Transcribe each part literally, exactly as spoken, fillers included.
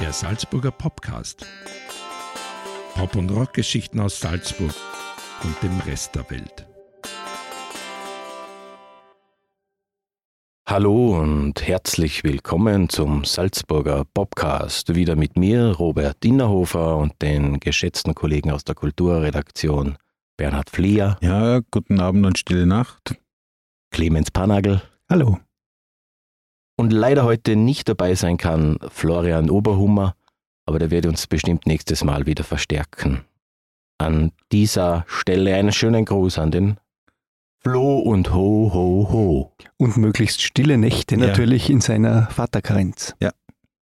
Der Salzburger Popcast. Pop- und Rockgeschichten aus Salzburg und dem Rest der Welt. Hallo und herzlich willkommen zum Salzburger Popcast. Wieder mit mir, Robert Innerhofer, und den geschätzten Kollegen aus der Kulturredaktion Bernhard Fliehr. Ja, guten Abend und stille Nacht. Clemens Panagel. Hallo. Und leider heute nicht dabei sein kann Florian Oberhummer, aber der wird uns bestimmt nächstes Mal wieder verstärken. An dieser Stelle einen schönen Gruß an den Flo und Ho, Ho, Ho. Und möglichst stille Nächte Ja. natürlich in seiner Vaterkarenz. Ja.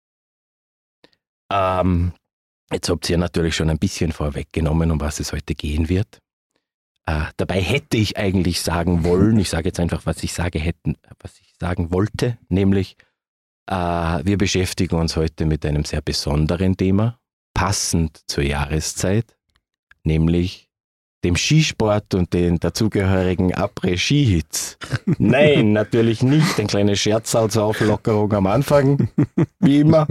Ähm, jetzt habt ihr natürlich schon ein bisschen vorweggenommen, um was es heute gehen wird. Äh, dabei hätte ich eigentlich sagen wollen, ich sage jetzt einfach, was ich sage hätten, was ich sagen wollte, nämlich äh, wir beschäftigen uns heute mit einem sehr besonderen Thema, passend zur Jahreszeit, nämlich dem Skisport und den dazugehörigen Après-Ski-Hits. Nein, natürlich nicht. Ein kleines Scherzal zur Auflockerung am Anfang, wie immer.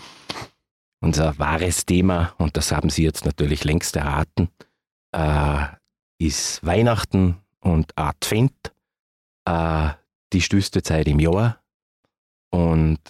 Unser wahres Thema, und das haben Sie jetzt natürlich längst erraten, äh, ist Weihnachten und Advent, äh, die stillste Zeit im Jahr. Und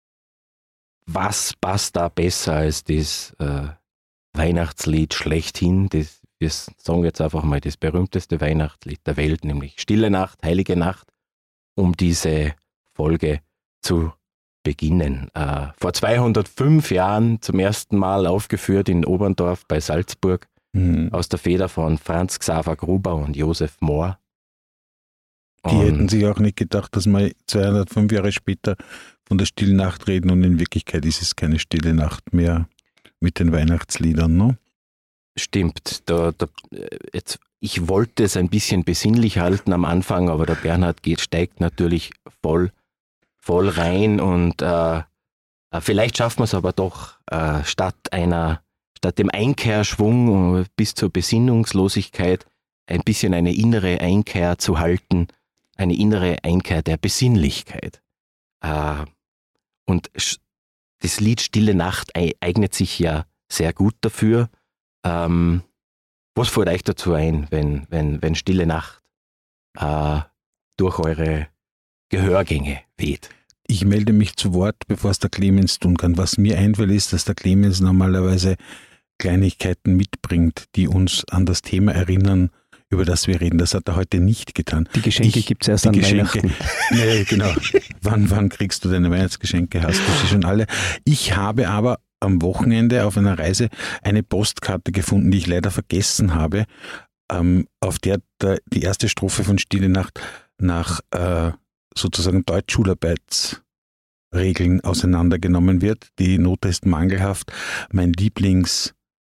was passt da besser als das äh, Weihnachtslied schlechthin, das wir sagen jetzt einfach mal das berühmteste Weihnachtslied der Welt, nämlich Stille Nacht, Heilige Nacht, um diese Folge zu beginnen. Äh, vor zweihundertfünf Jahren zum ersten Mal aufgeführt in Oberndorf bei Salzburg, Mhm. aus der Feder von Franz Xaver Gruber und Josef Mohr. Die Und hätten sich auch nicht gedacht, dass wir zweihundertfünf Jahre später von der Stillen Nacht reden, und in Wirklichkeit ist es keine Stille Nacht mehr mit den Weihnachtsliedern, ne? Stimmt, da, da, jetzt, ich wollte es ein bisschen besinnlich halten am Anfang, aber der Bernhard geht, steigt natürlich voll, voll rein, und äh, vielleicht schaffen wir es aber doch, äh, statt einer, statt dem Einkehrschwung bis zur Besinnungslosigkeit ein bisschen eine innere Einkehr zu halten, eine innere Einkehr der Besinnlichkeit. Äh, und sch- das Lied Stille Nacht ei- eignet sich ja sehr gut dafür. Ähm, was fällt euch dazu ein, wenn, wenn, wenn Stille Nacht äh, durch eure Gehörgänge weht? Ich melde mich zu Wort, bevor es der Clemens tun kann. Was mir einfällt, ist, dass der Clemens normalerweise Kleinigkeiten mitbringt, die uns an das Thema erinnern, über das wir reden. Das hat er heute nicht getan. Die Geschenke Ich- gibt es erst die an Geschenke- Weihnachten. Nee, genau. wann, wann kriegst du deine Weihnachtsgeschenke? Hast du sie schon alle? Ich habe aber am Wochenende auf einer Reise eine Postkarte gefunden, die ich leider vergessen habe, ähm, auf der, der die erste Strophe von Stille Nacht nach äh, sozusagen Deutschschularbeitsregeln auseinandergenommen wird. Die Note ist mangelhaft. Mein Lieblingsfehler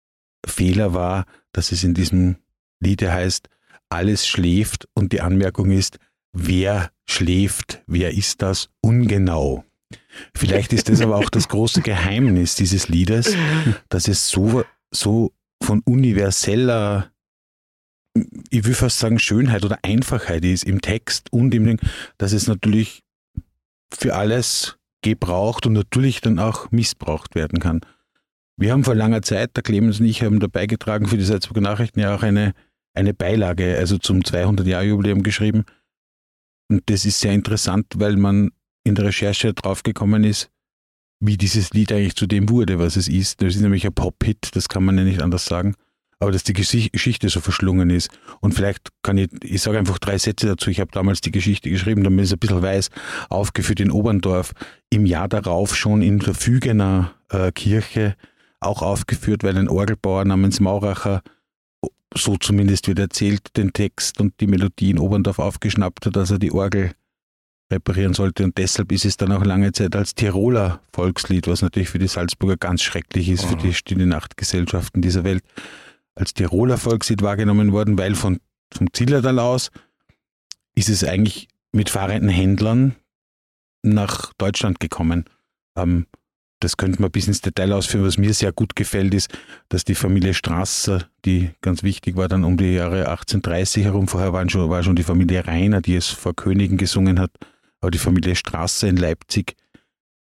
war, dass es in diesem Lied heißt, alles schläft, und die Anmerkung ist, wer schläft, wer ist das? Ungenau. Vielleicht ist das aber auch das große Geheimnis dieses Liedes, dass es so, so von universeller, ich will fast sagen Schönheit oder Einfachheit ist im Text und im Ding, dass es natürlich für alles gebraucht und natürlich dann auch missbraucht werden kann. Wir haben vor langer Zeit, der Clemens und ich haben dabei getragen für die Salzburger Nachrichten ja auch eine, eine Beilage, also zum zweihundert-Jahr-Jubiläum geschrieben. Und das ist sehr interessant, weil man in der Recherche draufgekommen ist, wie dieses Lied eigentlich zu dem wurde, was es ist. Das ist nämlich ein Pop-Hit, das kann man ja nicht anders sagen. Aber dass die Gesi- Geschichte so verschlungen ist. Und vielleicht kann ich, ich sage einfach drei Sätze dazu. Ich habe damals die Geschichte geschrieben, damit es ein bisschen weiß, aufgeführt in Oberndorf. Im Jahr darauf schon in der Fügener äh, Kirche auch aufgeführt, weil ein Orgelbauer namens Mauracher, so zumindest wird erzählt, den Text und die Melodie in Oberndorf aufgeschnappt hat, dass er die Orgel reparieren sollte, und deshalb ist es dann auch lange Zeit als Tiroler Volkslied, was natürlich für die Salzburger ganz schrecklich ist, für die Stille Nacht-Gesellschaften dieser Welt, als Tiroler Volkslied wahrgenommen worden, weil von, vom Zillertal aus ist es eigentlich mit fahrenden Händlern nach Deutschland gekommen. Ähm, das könnte man bis ins Detail ausführen. Was mir sehr gut gefällt, ist, dass die Familie Strasser, die ganz wichtig war, dann um die Jahre achtzehnhundertdreißig herum, vorher waren schon, war schon die Familie Rainer, die es vor Königen gesungen hat, aber die Familie Strasser in Leipzig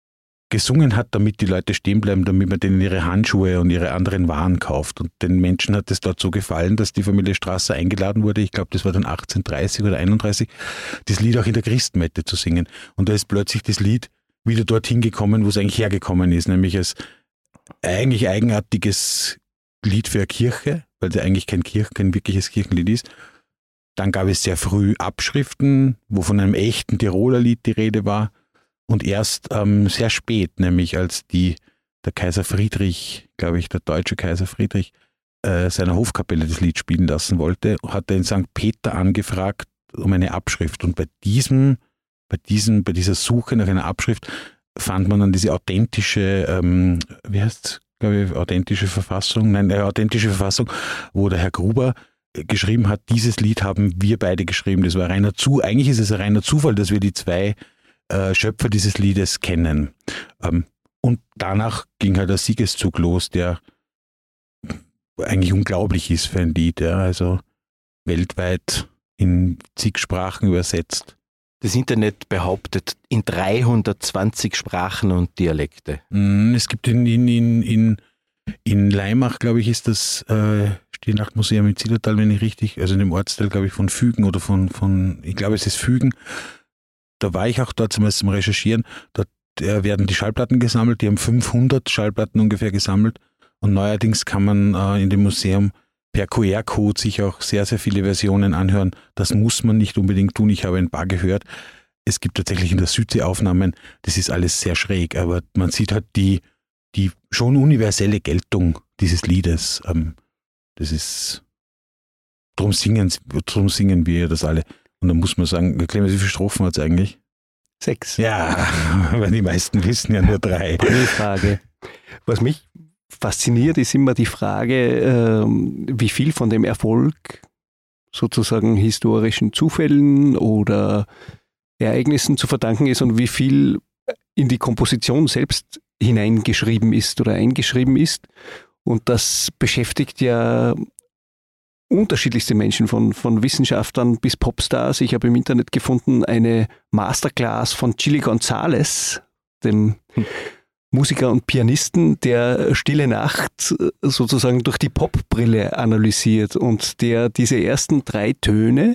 gesungen hat, damit die Leute stehen bleiben, damit man denen ihre Handschuhe und ihre anderen Waren kauft. Und den Menschen hat es dort so gefallen, dass die Familie Strasser eingeladen wurde, ich glaube, das war dann achtzehnhundertdreißig oder einunddreißig, das Lied auch in der Christmette zu singen. Und da ist plötzlich das Lied wieder dorthin gekommen, wo es eigentlich hergekommen ist, nämlich als eigentlich eigenartiges Lied für eine Kirche, weil es ja eigentlich kein, Kirch, kein wirkliches Kirchenlied ist. Dann gab es sehr früh Abschriften, wo von einem echten Tiroler Lied die Rede war. Und erst ähm, sehr spät, nämlich als die, der Kaiser Friedrich, glaube ich, der deutsche Kaiser Friedrich, äh, seiner Hofkapelle das Lied spielen lassen wollte, hat er in Sankt Peter angefragt um eine Abschrift. Und bei diesem, bei diesem, bei dieser Suche nach einer Abschrift fand man dann diese authentische, ähm, wie heißt glaube ich, authentische Verfassung, nein, eine authentische Verfassung, wo der Herr Gruber geschrieben hat, dieses Lied haben wir beide geschrieben. Das war reiner Zu, eigentlich ist es ein reiner Zufall, dass wir die zwei äh, Schöpfer dieses Liedes kennen. Ähm, und danach ging halt der Siegeszug los, der eigentlich unglaublich ist für ein Lied, ja, also weltweit in zig Sprachen übersetzt. Das Internet behauptet in dreihundertzwanzig Sprachen und Dialekte. Es gibt in, in, in, in, in Laimach, glaube ich, ist das äh, Steenacht-Museum in Zillertal, wenn ich richtig, also in dem Ortsteil, glaube ich, von Fügen oder von, von, ich glaube, es ist Fügen. Da war ich auch dort zum zum Recherchieren. Dort äh, werden die Schallplatten gesammelt. Die haben fünfhundert Schallplatten ungefähr gesammelt. Und neuerdings kann man äh, in dem Museum per Q R-Code sich auch sehr, sehr viele Versionen anhören. Das muss man nicht unbedingt tun. Ich habe ein paar gehört. Es gibt tatsächlich in der Südsee Aufnahmen. Das ist alles sehr schräg, aber man sieht halt die, die schon universelle Geltung dieses Liedes. Ähm, das ist, drum singen, drum singen wir das alle. Und dann muss man sagen, Clemens, wie viele Strophen hat es eigentlich? Sechs. Ja, weil die meisten wissen ja nur drei. Eine Frage. Was mich fasziniert, ist immer die Frage, ähm, wie viel von dem Erfolg sozusagen historischen Zufällen oder Ereignissen zu verdanken ist und wie viel in die Komposition selbst hineingeschrieben ist oder eingeschrieben ist. Und das beschäftigt ja unterschiedlichste Menschen, von, von Wissenschaftlern bis Popstars. Ich habe im Internet gefunden eine Masterclass von Chili González, dem hm. Musiker und Pianisten, der Stille Nacht sozusagen durch die Popbrille analysiert und der diese ersten drei Töne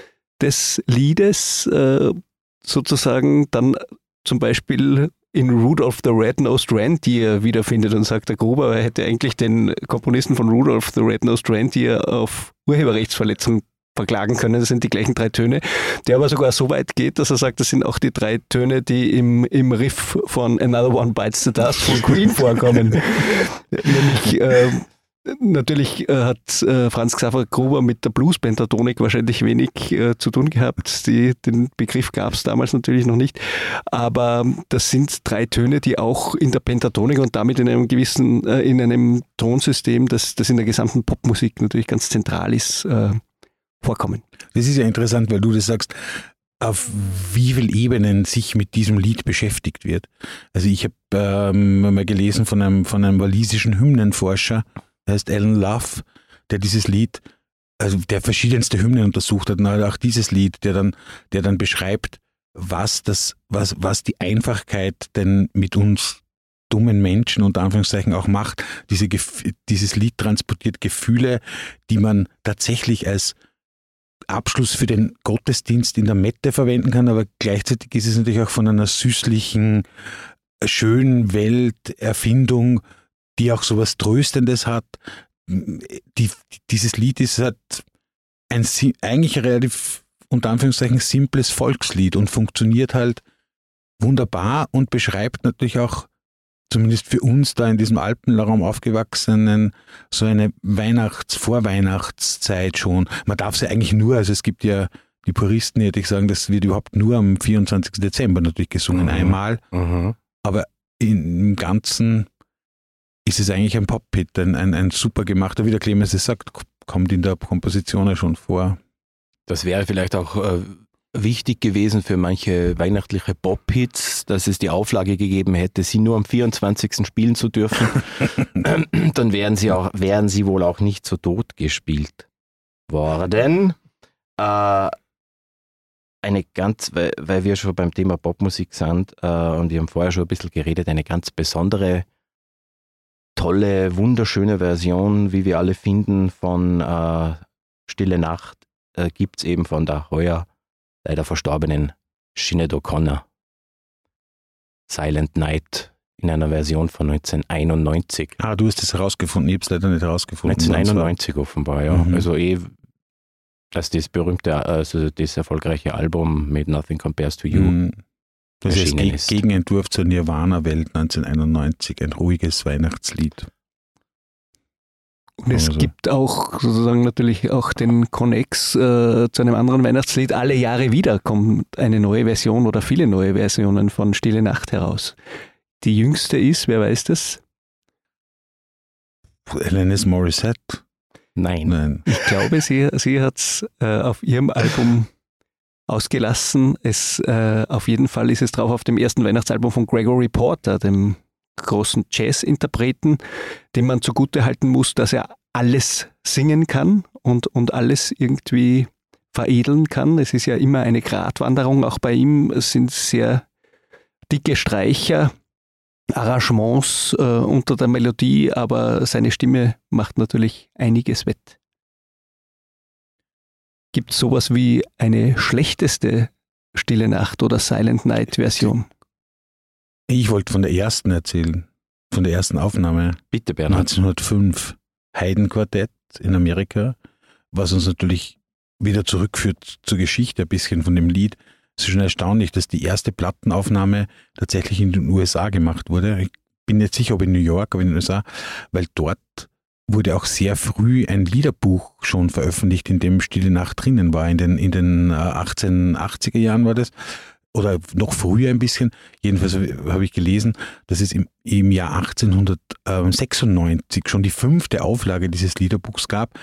des Liedes äh, sozusagen dann zum Beispiel in Rudolph the Red-Nosed Reindeer wiederfindet und sagt, der Gruber hätte eigentlich den Komponisten von Rudolph the Red-Nosed Reindeer auf Urheberrechtsverletzung verklagen können. Das sind die gleichen drei Töne. Der aber sogar so weit geht, dass er sagt, das sind auch die drei Töne, die im, im Riff von Another One Bites the Dust von Queen vorkommen. Nämlich äh, natürlich äh, hat äh, Franz Xaver Gruber mit der Blues-Pentatonik wahrscheinlich wenig äh, zu tun gehabt. Die, den Begriff gab es damals natürlich noch nicht. Aber das sind drei Töne, die auch in der Pentatonik und damit in einem gewissen, äh, in einem Tonsystem, das, das in der gesamten Popmusik natürlich ganz zentral ist, äh, vorkommen. Das ist ja interessant, weil du das sagst, auf wie vielen Ebenen sich mit diesem Lied beschäftigt wird. Also ich habe ähm, mal gelesen von einem, von einem walisischen Hymnenforscher, der heißt Alan Love, der dieses Lied, also der verschiedenste Hymnen untersucht hat, und auch dieses Lied, der dann, der dann beschreibt, was das, was, was die Einfachkeit denn mit uns dummen Menschen unter Anführungszeichen auch macht. Diese, dieses Lied transportiert Gefühle, die man tatsächlich als Abschluss für den Gottesdienst in der Mette verwenden kann, aber gleichzeitig ist es natürlich auch von einer süßlichen, schönen Welterfindung, die auch sowas Tröstendes hat. Die, dieses Lied ist halt ein eigentlich relativ, unter Anführungszeichen, simples Volkslied und funktioniert halt wunderbar und beschreibt natürlich auch, zumindest für uns da in diesem Alpenraum aufgewachsenen, so eine Weihnachts-, Vorweihnachtszeit schon. Man darf es ja eigentlich nur, also es gibt ja die Puristen, hätte ich sagen, das wird überhaupt nur am vierundzwanzigsten Dezember natürlich gesungen, mhm. einmal. Mhm. Aber im Ganzen ist es eigentlich ein Pop-Hit, ein, ein, ein super gemachter, wie der Clemens es sagt, kommt in der Komposition ja schon vor. Das wäre vielleicht auch äh, wichtig gewesen für manche weihnachtliche Pop-Hits, dass es die Auflage gegeben hätte, sie nur am vierundzwanzigsten spielen zu dürfen. Dann wären sie, auch, wären sie wohl auch nicht so tot gespielt worden. Äh, eine ganz, weil, weil wir schon beim Thema Popmusik sind äh, und wir haben vorher schon ein bisschen geredet, eine ganz besondere, tolle, wunderschöne Version, wie wir alle finden, von äh, Stille Nacht äh, gibt es eben von der heuer leider verstorbenen Sinead O'Connor. Silent Night in einer Version von neunzehnhunderteinundneunzig. Ah, du hast das herausgefunden, ich habe es leider nicht herausgefunden. neunzehnhunderteinundneunzig offenbar, ja. Mhm. Also eh, dass das berühmte, also das erfolgreiche Album mit Nothing Compares to You Mhm. Das ist erschienen Ge- ist. Gegenentwurf zur Nirvana-Welt neunzehnhunderteinundneunzig, ein ruhiges Weihnachtslied. Und es Also. gibt auch sozusagen natürlich auch den Connex äh, zu einem anderen Weihnachtslied. Alle Jahre wieder kommt eine neue Version oder viele neue Versionen von Stille Nacht heraus. Die jüngste ist, wer weiß das? Alanis Morissette? Nein. Nein. Ich glaube, sie, sie hat es äh, auf ihrem Album ausgelassen. Es, äh, auf jeden Fall ist es drauf auf dem ersten Weihnachtsalbum von Gregory Porter, dem großen Jazz-Interpreten, dem man zugute halten muss, dass er alles singen kann und, und alles irgendwie veredeln kann. Es ist ja immer eine Gratwanderung, auch bei ihm. Es sind sehr dicke Streicher, Arrangements äh, unter der Melodie, aber seine Stimme macht natürlich einiges wett. Gibt es sowas wie eine schlechteste Stille Nacht oder Silent Night Version? Ich wollte von der ersten erzählen, von der ersten Aufnahme. Bitte, Bernhard. neunzehnhundertfünf, Haydn-Quartett in Amerika, was uns natürlich wieder zurückführt zur Geschichte ein bisschen von dem Lied. Es ist schon erstaunlich, dass die erste Plattenaufnahme tatsächlich in den U S A gemacht wurde. Ich bin nicht sicher, ob in New York, aber in den U S A, weil dort wurde auch sehr früh ein Liederbuch schon veröffentlicht, in dem Stille Nacht drinnen war. In den, in den achtzehnhundertachtziger Jahren war das. Oder noch früher ein bisschen. Jedenfalls habe ich gelesen, dass es im, im Jahr achtzehnhundertsechsundneunzig schon die fünfte Auflage dieses Liederbuchs gab,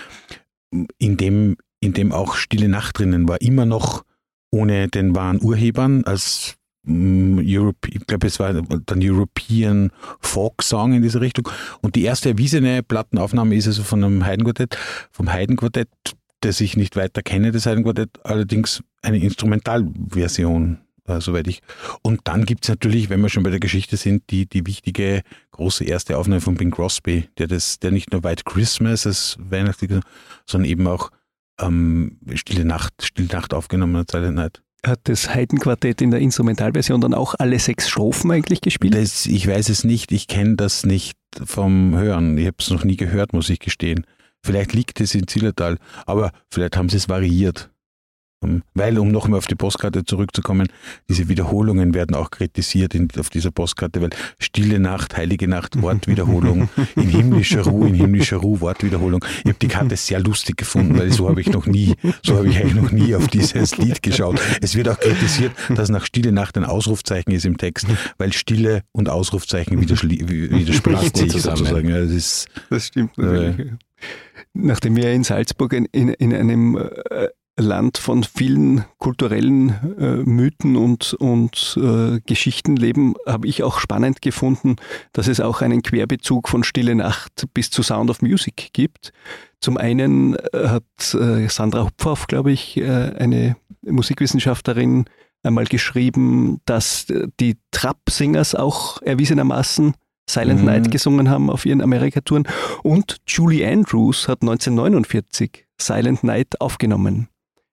in dem, in dem auch Stille Nacht drinnen war. Immer noch ohne den wahren Urhebern als mm, Europe, ich glaube, es war dann European Folk Song in diese Richtung. Und die erste erwiesene Plattenaufnahme ist also von einem Haydn-Quartett, vom Haydn-Quartett, das ich nicht weiter kenne, das Haydn-Quartett, allerdings eine Instrumentalversion. Äh, soweit ich. Und dann gibt es natürlich, wenn wir schon bei der Geschichte sind, die, die wichtige große erste Aufnahme von Bing Crosby, der das, der nicht nur White Christmas als Weihnachtslied, sondern eben auch ähm, Stille Nacht, Stille Nacht aufgenommen hat, Silent Night. Hat das Haydn-Quartett in der Instrumentalversion dann auch alle sechs Strophen eigentlich gespielt? Das, ich weiß es nicht, ich kenne das nicht vom Hören. Ich habe es noch nie gehört, muss ich gestehen. Vielleicht liegt es in Zillertal, aber vielleicht haben sie es variiert. Weil, um noch einmal auf die Postkarte zurückzukommen, diese Wiederholungen werden auch kritisiert in, auf dieser Postkarte, weil Stille Nacht, Heilige Nacht, Wortwiederholung, in himmlischer Ruhe, in himmlischer Ruhe, Wortwiederholung. Ich habe die Karte sehr lustig gefunden, weil so habe ich noch nie, so habe ich eigentlich noch nie auf dieses Lied geschaut. Es wird auch kritisiert, dass nach Stille Nacht ein Ausrufzeichen ist im Text, weil Stille und Ausrufzeichen widersprechen sich sozusagen. Ja, das, ist, das stimmt natürlich. Äh, Nachdem wir in Salzburg in, in, in einem äh, Land von vielen kulturellen äh, Mythen und, und äh, Geschichten leben, habe ich auch spannend gefunden, dass es auch einen Querbezug von Stille Nacht bis zu Sound of Music gibt. Zum einen hat äh, Sandra Hupfauf, glaube ich, äh, eine Musikwissenschaftlerin, einmal geschrieben, dass die Trapp-Singers auch erwiesenermaßen Silent mhm. Night gesungen haben auf ihren Amerika-Touren. Und Julie Andrews hat neunzehnhundertneunundvierzig Silent Night aufgenommen.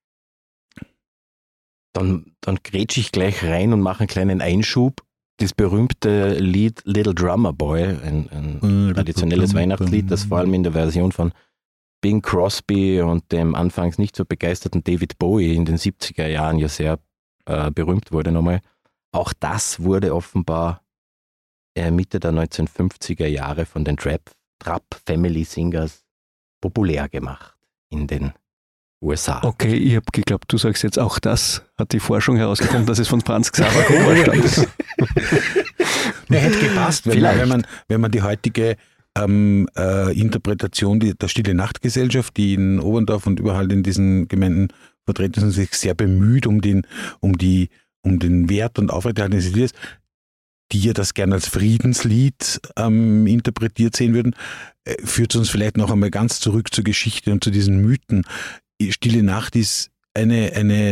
Dann, dann grätsche ich gleich rein und mache einen kleinen Einschub. Das berühmte Lied Little Drummer Boy, ein, ein traditionelles Weihnachtslied, das vor allem in der Version von Bing Crosby und dem anfangs nicht so begeisterten David Bowie in den siebziger Jahren ja sehr äh, berühmt wurde nochmal. Auch das wurde offenbar äh, Mitte der neunzehnhundertfünfziger Jahre von den Trap, Trap Family Singers populär gemacht in den U S A. Okay, ich habe geglaubt, du sagst jetzt auch das, hat die Forschung herausgefunden, dass es von Franz Xaver Gruber stammt. Der hätte gepasst, wenn man, wenn, man, wenn man die heutige ähm, äh, Interpretation die, der Stille Nacht-Gesellschaft, die in Oberndorf und überall in diesen Gemeinden vertreten sind, sich sehr bemüht um den, um die, um den Wert und Aufrechterhalten des Liedes, die ja das gerne als Friedenslied ähm, interpretiert sehen würden, äh, führt uns vielleicht noch einmal ganz zurück zur Geschichte und zu diesen Mythen. Stille Nacht ist eine, eine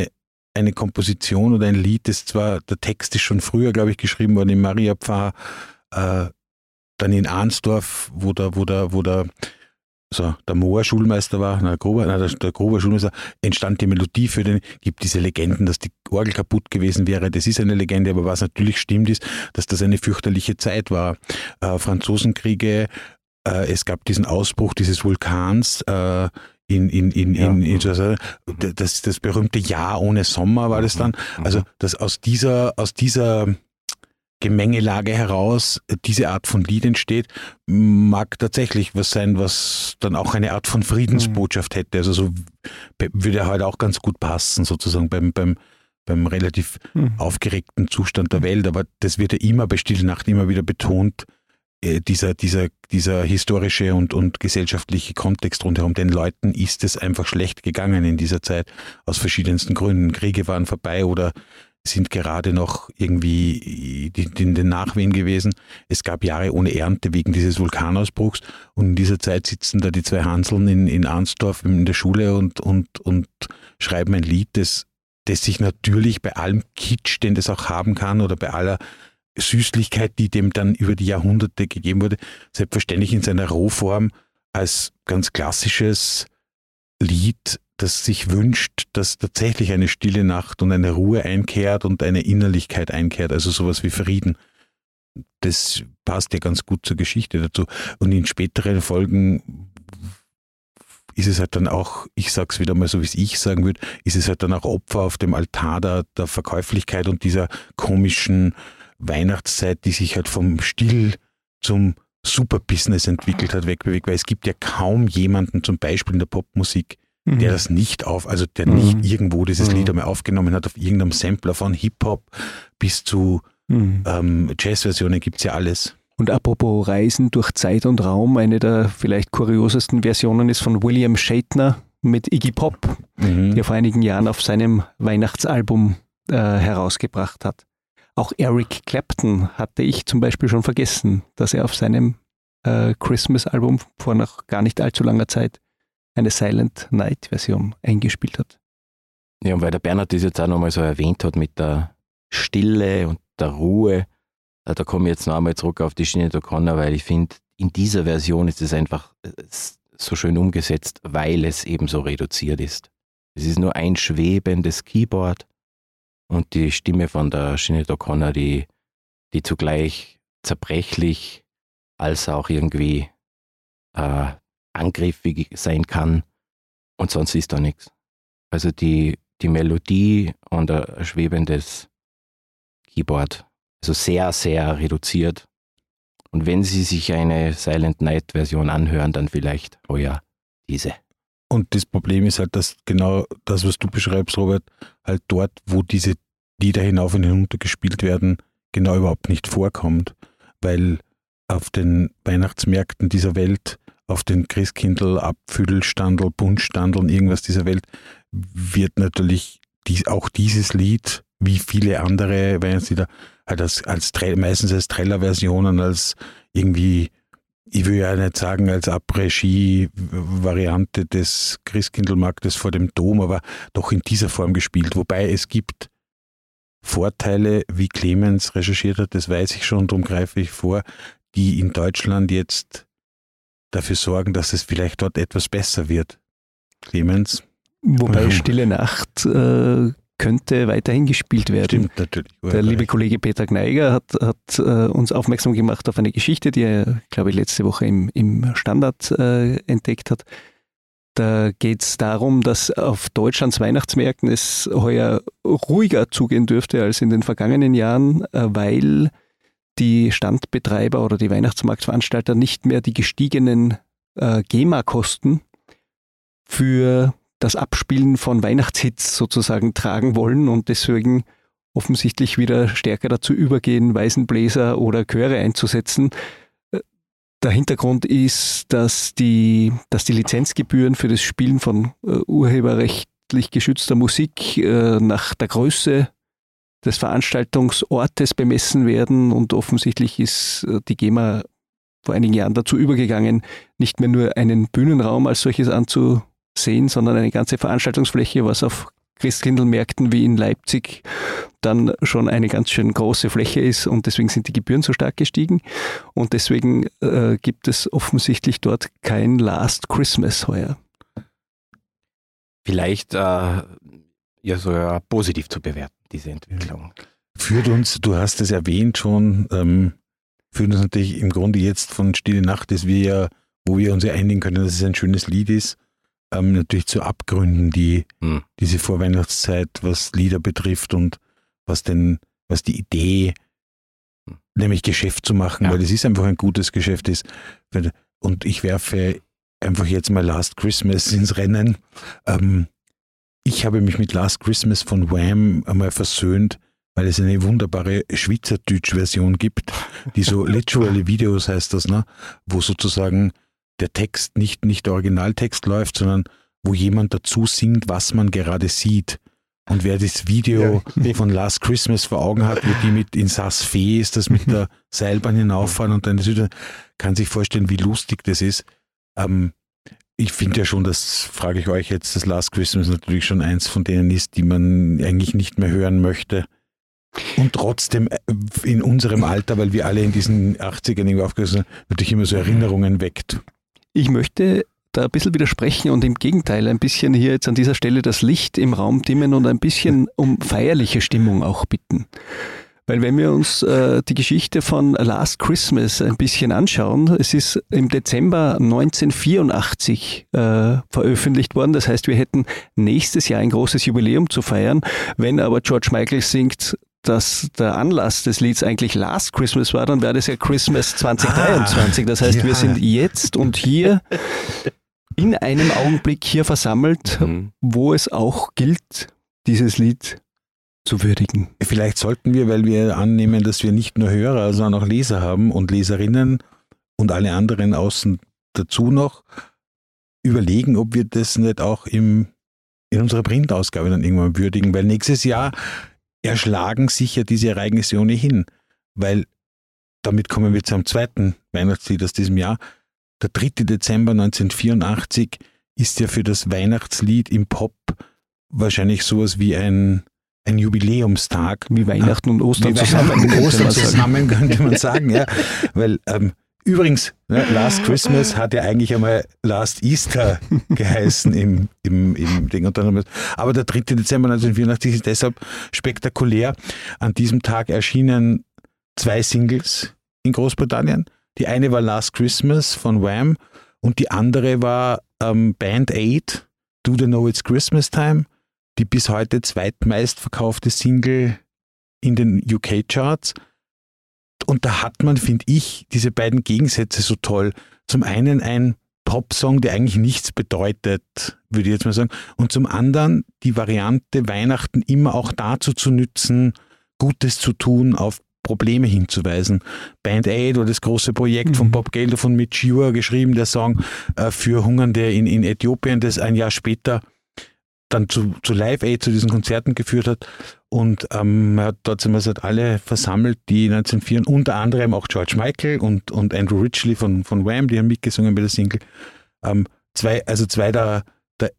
eine Komposition oder ein Lied, das zwar, der Text ist schon früher, glaube ich, geschrieben worden im Mariapfarr, äh, dann in Arnsdorf, wo der, wo der, wo der, so, der Mohr Schulmeister war, na, der Gruber, na, der, der Gruber Schulmeister, entstand die Melodie für den, gibt diese Legenden, dass die Orgel kaputt gewesen wäre. Das ist eine Legende, aber was natürlich stimmt ist, dass das eine fürchterliche Zeit war. Äh, Franzosenkriege, äh, es gab diesen Ausbruch dieses Vulkans, äh, in, in, in, ja. in, in so, das, das berühmte Jahr ohne Sommer war das dann. Also, dass aus dieser, aus dieser Gemengelage heraus diese Art von Lied entsteht, mag tatsächlich was sein, was dann auch eine Art von Friedensbotschaft hätte. Also so würde halt auch ganz gut passen, sozusagen beim, beim, beim relativ mhm. aufgeregten Zustand der Welt. Aber das wird ja immer bei Stille Nacht immer wieder betont, äh, dieser, dieser, dieser historische und, und gesellschaftliche Kontext rundherum. Den Leuten ist es einfach schlecht gegangen in dieser Zeit, aus verschiedensten Gründen. Kriege waren vorbei oder sind gerade noch irgendwie in den Nachwehen gewesen. Es gab Jahre ohne Ernte wegen dieses Vulkanausbruchs und in dieser Zeit sitzen da die zwei Hanseln in, in Arnsdorf in der Schule und, und, und schreiben ein Lied, das, das sich natürlich bei allem Kitsch, den das auch haben kann oder bei aller Süßlichkeit, die dem dann über die Jahrhunderte gegeben wurde, selbstverständlich in seiner Rohform als ganz klassisches Lied, das sich wünscht, dass tatsächlich eine stille Nacht und eine Ruhe einkehrt und eine Innerlichkeit einkehrt, also sowas wie Frieden. Das passt ja ganz gut zur Geschichte dazu. Und in späteren Folgen ist es halt dann auch, ich sag's wieder mal so, wie es ich sagen würde, ist es halt dann auch Opfer auf dem Altar der, der Verkäuflichkeit und dieser komischen Weihnachtszeit, die sich halt vom Still zum Superbusiness entwickelt hat, wegbewegt, weil es gibt ja kaum jemanden, zum Beispiel in der Popmusik, der das nicht auf, also der mhm. nicht irgendwo dieses mhm. Lied einmal aufgenommen hat, auf irgendeinem Sampler von Hip-Hop bis zu mhm. ähm, Jazz-Versionen gibt es ja alles. Und apropos Reisen durch Zeit und Raum, eine der vielleicht kuriosesten Versionen ist von William Shatner mit Iggy Pop, mhm. der vor einigen Jahren auf seinem Weihnachtsalbum äh, herausgebracht hat. Auch Eric Clapton hatte ich zum Beispiel schon vergessen, dass er auf seinem äh, Christmas-Album vor noch gar nicht allzu langer Zeit eine Silent Night-Version eingespielt hat. Ja, und weil der Bernhard das jetzt auch nochmal so erwähnt hat mit der Stille und der Ruhe, da komme ich jetzt noch einmal zurück auf die Sinéad O'Connor, weil ich finde, in dieser Version ist es einfach so schön umgesetzt, weil es eben so reduziert ist. Es ist nur ein schwebendes Keyboard und die Stimme von der Sinéad O'Connor, die, die zugleich zerbrechlich als auch irgendwie äh, angriffig sein kann und sonst ist da nichts. Also die, die Melodie und ein schwebendes Keyboard, also sehr, sehr reduziert. Und wenn Sie sich eine Silent Night Version anhören, dann vielleicht, oh ja, diese. Und das Problem ist halt, dass genau das, was du beschreibst, Robert, halt dort, wo diese Lieder hinauf und hinunter gespielt werden, genau überhaupt nicht vorkommt. Weil auf den Weihnachtsmärkten dieser Welt, auf den Christkindl, Apfelstandl, Buntstandeln, irgendwas dieser Welt, wird natürlich dies, auch dieses Lied, wie viele andere Weihnachtslieder, halt als, als meistens als Trailer-Versionen, als irgendwie, ich will ja nicht sagen, als Après-Ski-Variante des Christkindlmarktes vor dem Dom, aber doch in dieser Form gespielt. Wobei es gibt Vorteile, wie Clemens recherchiert hat, das weiß ich schon, darum greife ich vor, die in Deutschland jetzt dafür sorgen, dass es vielleicht dort etwas besser wird. Clemens? Wobei mhm. Stille Nacht äh, könnte weiterhin gespielt werden. Stimmt, natürlich. Der Urreich. Liebe Kollege Peter Gneiger hat, hat äh, uns aufmerksam gemacht auf eine Geschichte, die er, glaube ich, letzte Woche im, im Standard äh, entdeckt hat. Da geht es darum, dass auf Deutschlands Weihnachtsmärkten es heuer ruhiger zugehen dürfte als in den vergangenen Jahren, äh, weil die Standbetreiber oder die Weihnachtsmarktveranstalter nicht mehr die gestiegenen äh, GEMA-Kosten für das Abspielen von Weihnachtshits sozusagen tragen wollen und deswegen offensichtlich wieder stärker dazu übergehen, Weißenbläser oder Chöre einzusetzen. Der Hintergrund ist, dass die, dass die Lizenzgebühren für das Spielen von äh, urheberrechtlich geschützter Musik äh, nach der Größe des Veranstaltungsortes bemessen werden und offensichtlich ist die GEMA vor einigen Jahren dazu übergegangen, nicht mehr nur einen Bühnenraum als solches anzusehen, sondern eine ganze Veranstaltungsfläche, was auf Christkindlmärkten wie in Leipzig dann schon eine ganz schön große Fläche ist und deswegen sind die Gebühren so stark gestiegen und deswegen äh, gibt es offensichtlich dort kein Last Christmas heuer. Vielleicht äh, ja sogar positiv zu bewerten, diese Entwicklung. Führt uns, du hast es erwähnt schon, ähm, führt uns natürlich im Grunde jetzt von Stille Nacht, dass wir ja, wo wir uns ja einigen können, dass es ein schönes Lied ist, ähm, natürlich zu Abgründen, die hm. diese Vorweihnachtszeit, was Lieder betrifft und was denn, was die Idee, hm. nämlich Geschäft zu machen, ja. weil es ist einfach ein gutes Geschäft ist. Und ich werfe einfach jetzt mal Last Christmas ins Rennen. Ähm, ich habe mich mit Last Christmas von Wham einmal versöhnt, weil es eine wunderbare Schweizerdeutsch-Version gibt, die so Literally Videos heißt das, ne? Wo sozusagen der Text nicht, nicht der Originaltext läuft, sondern wo jemand dazu singt, was man gerade sieht. Und wer das Video ja. von Last Christmas vor Augen hat, wo die mit in Saas Fee ist, das mit der Seilbahn hinauffahren und dann das wieder, kann sich vorstellen, wie lustig das ist. Ähm, ich finde ja schon, das frage ich euch jetzt, dass Last Christmas natürlich schon eins von denen ist, die man eigentlich nicht mehr hören möchte. Und trotzdem in unserem Alter, weil wir alle in diesen achtzigern irgendwie aufgewachsen sind, natürlich immer so Erinnerungen weckt. Ich möchte da ein bisschen widersprechen und im Gegenteil ein bisschen hier jetzt an dieser Stelle das Licht im Raum dimmen und ein bisschen um feierliche Stimmung auch bitten. Weil wenn wir uns äh, die Geschichte von Last Christmas ein bisschen anschauen, es ist im Dezember neunzehnhundertvierundachtzig äh, veröffentlicht worden. Das heißt, wir hätten nächstes Jahr ein großes Jubiläum zu feiern. Wenn aber George Michael singt, dass der Anlass des Lieds eigentlich Last Christmas war, dann wäre das ja Christmas zwanzig dreiundzwanzig. Das heißt, ja. wir sind jetzt und hier in einem Augenblick hier versammelt, mhm. wo es auch gilt, dieses Lied zu würdigen. Vielleicht sollten wir, weil wir annehmen, dass wir nicht nur Hörer, sondern auch Leser haben und Leserinnen und alle anderen außen dazu noch, überlegen, ob wir das nicht auch im, in unserer Printausgabe dann irgendwann würdigen, weil nächstes Jahr erschlagen sicher diese Ereignisse ohnehin, weil damit kommen wir zum zweiten Weihnachtslied aus diesem Jahr. Der dritte Dezember neunzehnhundertvierundachtzig ist ja für das Weihnachtslied im Pop wahrscheinlich sowas wie ein, ein Jubiläumstag. Wie Weihnachten und Ostern wie zusammen. Weihnachten und Ostern zusammen, könnte man sagen, ja. Weil ähm, übrigens, ne, Last Christmas hat ja eigentlich einmal Last Easter geheißen im, im, im Ding. Und dann, aber der dritte Dezember neunzehnhundertvierundachtzig ist deshalb spektakulär. An diesem Tag erschienen zwei Singles in Großbritannien. Die eine war Last Christmas von Wham und die andere war ähm, Band Aid, Do They Know It's Christmas Time, die bis heute zweitmeistverkaufte Single in den U K-Charts. Und da hat man, finde ich, diese beiden Gegensätze so toll. Zum einen ein Popsong, der eigentlich nichts bedeutet, würde ich jetzt mal sagen. Und zum anderen die Variante, Weihnachten immer auch dazu zu nützen, Gutes zu tun, auf Probleme hinzuweisen. Band Aid war das große Projekt mhm. von Bob Geldof von Mitch Ure geschrieben, der Song äh, für Hungernde in, in Äthiopien, das ein Jahr später dann zu, zu Live Aid, zu diesen Konzerten geführt hat. Und ähm, er hat dort sind wir halt alle versammelt, die neunzehnhundertvierundachtzig, unter anderem auch George Michael und, und Andrew Ridgeley von, von Wham, die haben mitgesungen bei der Single. Ähm, zwei, also zwei der, der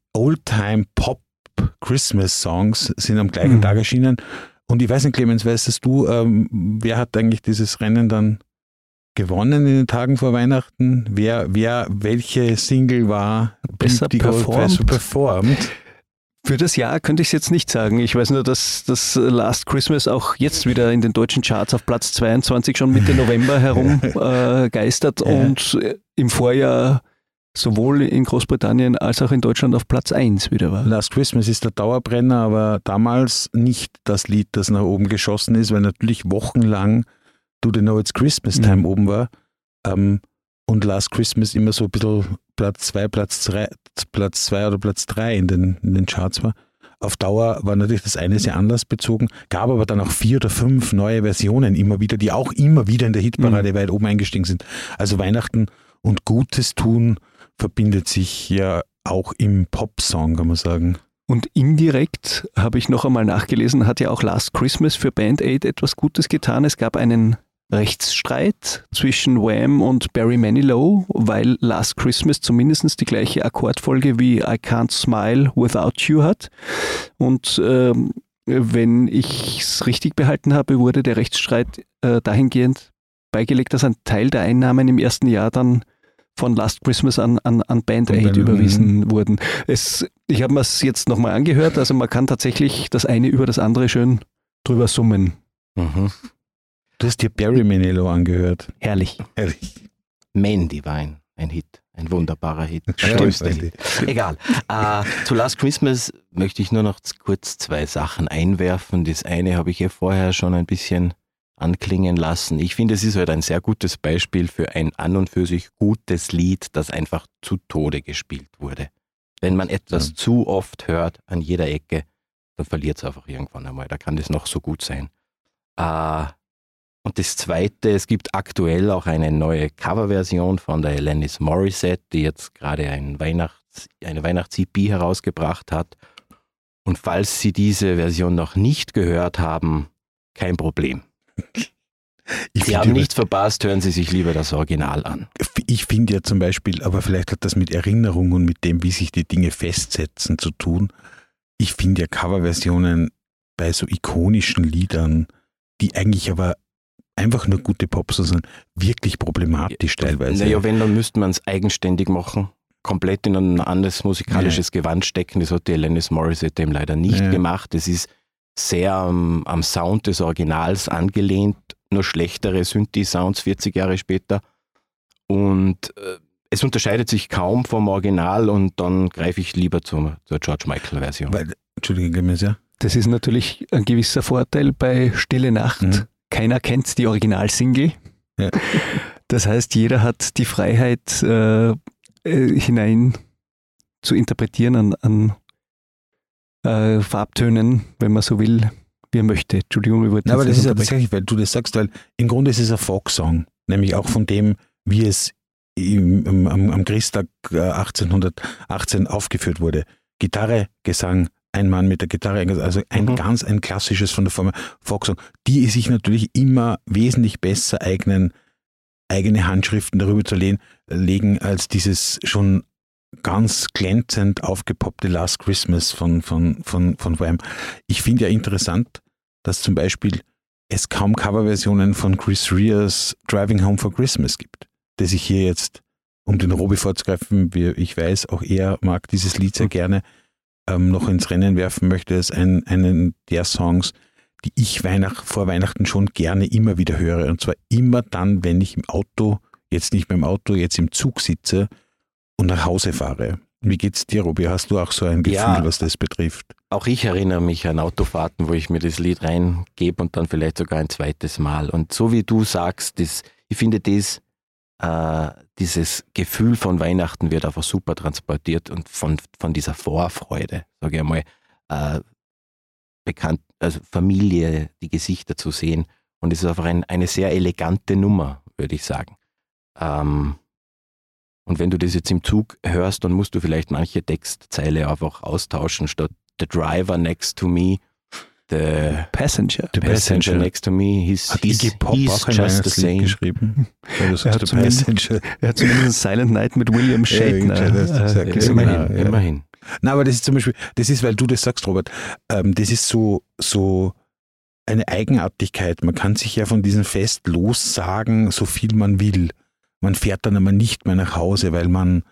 Oldtime-Pop-Christmas-Songs sind am gleichen mhm. Tag erschienen. Und ich weiß nicht, Clemens, weißt du, ähm, wer hat eigentlich dieses Rennen dann gewonnen in den Tagen vor Weihnachten? Wer, wer welche Single war besser performt? performt? Für das Jahr könnte ich es jetzt nicht sagen. Ich weiß nur, dass das Last Christmas auch jetzt wieder in den deutschen Charts auf Platz zweiundzwanzig schon Mitte November herumgeistert äh, ja. und im Vorjahr sowohl in Großbritannien als auch in Deutschland auf Platz eins wieder war. Last Christmas ist der Dauerbrenner, aber damals nicht das Lied, das nach oben geschossen ist, weil natürlich wochenlang Do They Know It's Christmas Time mhm. oben war ähm, und Last Christmas immer so ein bisschen Platz zwei, Platz drei, Platz zwei oder Platz drei in den, in den Charts war. Auf Dauer war natürlich das eine sehr anlassbezogen, gab aber dann auch vier oder fünf neue Versionen immer wieder, die auch immer wieder in der Hitparade mhm. weit oben eingestiegen sind. Also Weihnachten und Gutes tun verbindet sich ja auch im Popsong, kann man sagen. Und indirekt, habe ich noch einmal nachgelesen, hat ja auch Last Christmas für Band Aid etwas Gutes getan. Es gab einen Rechtsstreit zwischen Wham und Barry Manilow, weil Last Christmas zumindest die gleiche Akkordfolge wie I Can't Smile Without You hat. Und ähm, wenn ich es richtig behalten habe, wurde der Rechtsstreit äh, dahingehend beigelegt, dass ein Teil der Einnahmen im ersten Jahr dann von Last Christmas an, an, an Band Aid überwiesen wurden. Es, ich habe mir es jetzt nochmal angehört, also man kann tatsächlich das eine über das andere schön drüber summen. Mhm. Du hast dir Barry Manilow angehört. Herrlich. Ehrlich. Mandy war ein, ein Hit, ein wunderbarer Hit. Stimmt, Größter Mandy. Hit. Egal. Äh, zu Last Christmas möchte ich nur noch kurz zwei Sachen einwerfen. Das eine habe ich ja vorher schon ein bisschen anklingen lassen. Ich finde, es ist halt ein sehr gutes Beispiel für ein an und für sich gutes Lied, das einfach zu Tode gespielt wurde. Wenn man etwas ja. zu oft hört an jeder Ecke, dann verliert es einfach irgendwann einmal. Da kann das noch so gut sein. Äh, Und das Zweite, es gibt aktuell auch eine neue Coverversion von der Alanis Morissette, die jetzt gerade ein Weihnachts-, eine Weihnachts-E P herausgebracht hat. Und falls Sie diese Version noch nicht gehört haben, kein Problem. Ich Sie haben nichts verpasst, hören Sie sich lieber das Original an. Ich finde ja zum Beispiel, aber vielleicht hat das mit Erinnerung und mit dem, wie sich die Dinge festsetzen, zu tun. Ich finde ja Coverversionen bei so ikonischen Liedern, die eigentlich aber einfach nur gute Popsongs sind, wirklich problematisch ja, teilweise. Naja, wenn, dann müsste man es eigenständig machen, komplett in ein anderes musikalisches ja. Gewand stecken. Das hat die Alanis Morissette eben leider nicht ja. gemacht. Es ist sehr am, am Sound des Originals angelehnt, nur schlechtere Synthi-Sounds vierzig Jahre später. Und äh, es unterscheidet sich kaum vom Original und dann greife ich lieber zur, zur George Michael-Version. Entschuldigung, ja. Das ist natürlich ein gewisser Vorteil bei Stille Nacht. Mhm. Keiner kennt die Originalsingle. Ja. Das heißt, jeder hat die Freiheit, äh, hinein zu interpretieren an, an äh, Farbtönen, wenn man so will, wie er möchte. Entschuldigung, ich wollte Na, aber das ist ja tatsächlich, weil du das sagst, weil im Grunde ist es ein Folksong, nämlich auch von dem, wie es im, am, am Christtag achtzehnhundertachtzehn aufgeführt wurde. Gitarre, Gesang, ein Mann mit der Gitarre, also ein mhm. ganz ein klassisches von der Form Folksong, die sich natürlich immer wesentlich besser eignen, eigene Handschriften darüber zu legen, legen als dieses schon ganz glänzend aufgepoppte Last Christmas von, von, von, von Wham. Ich finde ja interessant, dass zum Beispiel es kaum Coverversionen von Chris Reas Driving Home for Christmas gibt, das ich hier jetzt, um den Robi vorzugreifen, wie ich weiß, auch er mag dieses Lied sehr gerne, ähm, noch ins Rennen werfen möchte, ist ein, einen der Songs, die ich Weihnacht, vor Weihnachten schon gerne immer wieder höre. Und zwar immer dann, wenn ich im Auto, jetzt nicht mehr im Auto, jetzt im Zug sitze und nach Hause fahre. Wie geht's dir, Robi? Hast du auch so ein Gefühl, ja, was das betrifft? Auch ich erinnere mich an Autofahrten, wo ich mir das Lied reingebe und dann vielleicht sogar ein zweites Mal. Und so wie du sagst, das, ich finde, das, äh, dieses Gefühl von Weihnachten wird einfach super transportiert und von, von dieser Vorfreude, sage ich einmal, äh, bekannt, also Familie, die Gesichter zu sehen. Und es ist einfach ein, eine sehr elegante Nummer, würde ich sagen. Ähm, und wenn du das jetzt im Zug hörst, dann musst du vielleicht manche Textzeile einfach austauschen, statt The driver next to me, the passenger, the passenger next to me, he's, hat he's, Iggy Pop he's auch just the same. Geschrieben. Er hat, zumindest, er hat zumindest Silent Night mit William Shatner. Ja, das äh, ja, immerhin, genau, immerhin. Na, aber das ist zum Beispiel, das ist, weil du das sagst, Robert, ähm, das ist so, so eine Eigenartigkeit. Man kann sich ja von diesem Fest lossagen, so viel man will. Man fährt dann aber nicht mehr nach Hause, weil man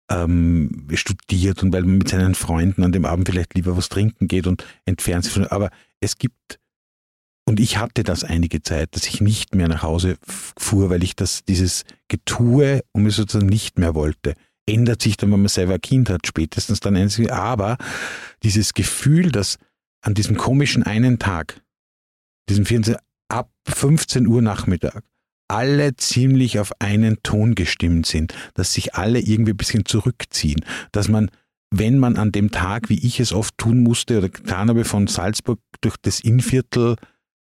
ähm, studiert und weil man mit seinen Freunden an dem Abend vielleicht lieber was trinken geht und entfernt sich von. Aber es gibt, und ich hatte das einige Zeit, dass ich nicht mehr nach Hause fuhr, weil ich das, dieses Getue um es sozusagen nicht mehr wollte. Ändert sich dann, wenn man selber ein Kind hat, spätestens dann ändert sich. Aber dieses Gefühl, dass an diesem komischen einen Tag, diesem vierzehn ab fünfzehn Uhr Nachmittag, alle ziemlich auf einen Ton gestimmt sind, dass sich alle irgendwie ein bisschen zurückziehen, dass man, wenn man an dem Tag, wie ich es oft tun musste oder getan habe, von Salzburg durch das Innviertel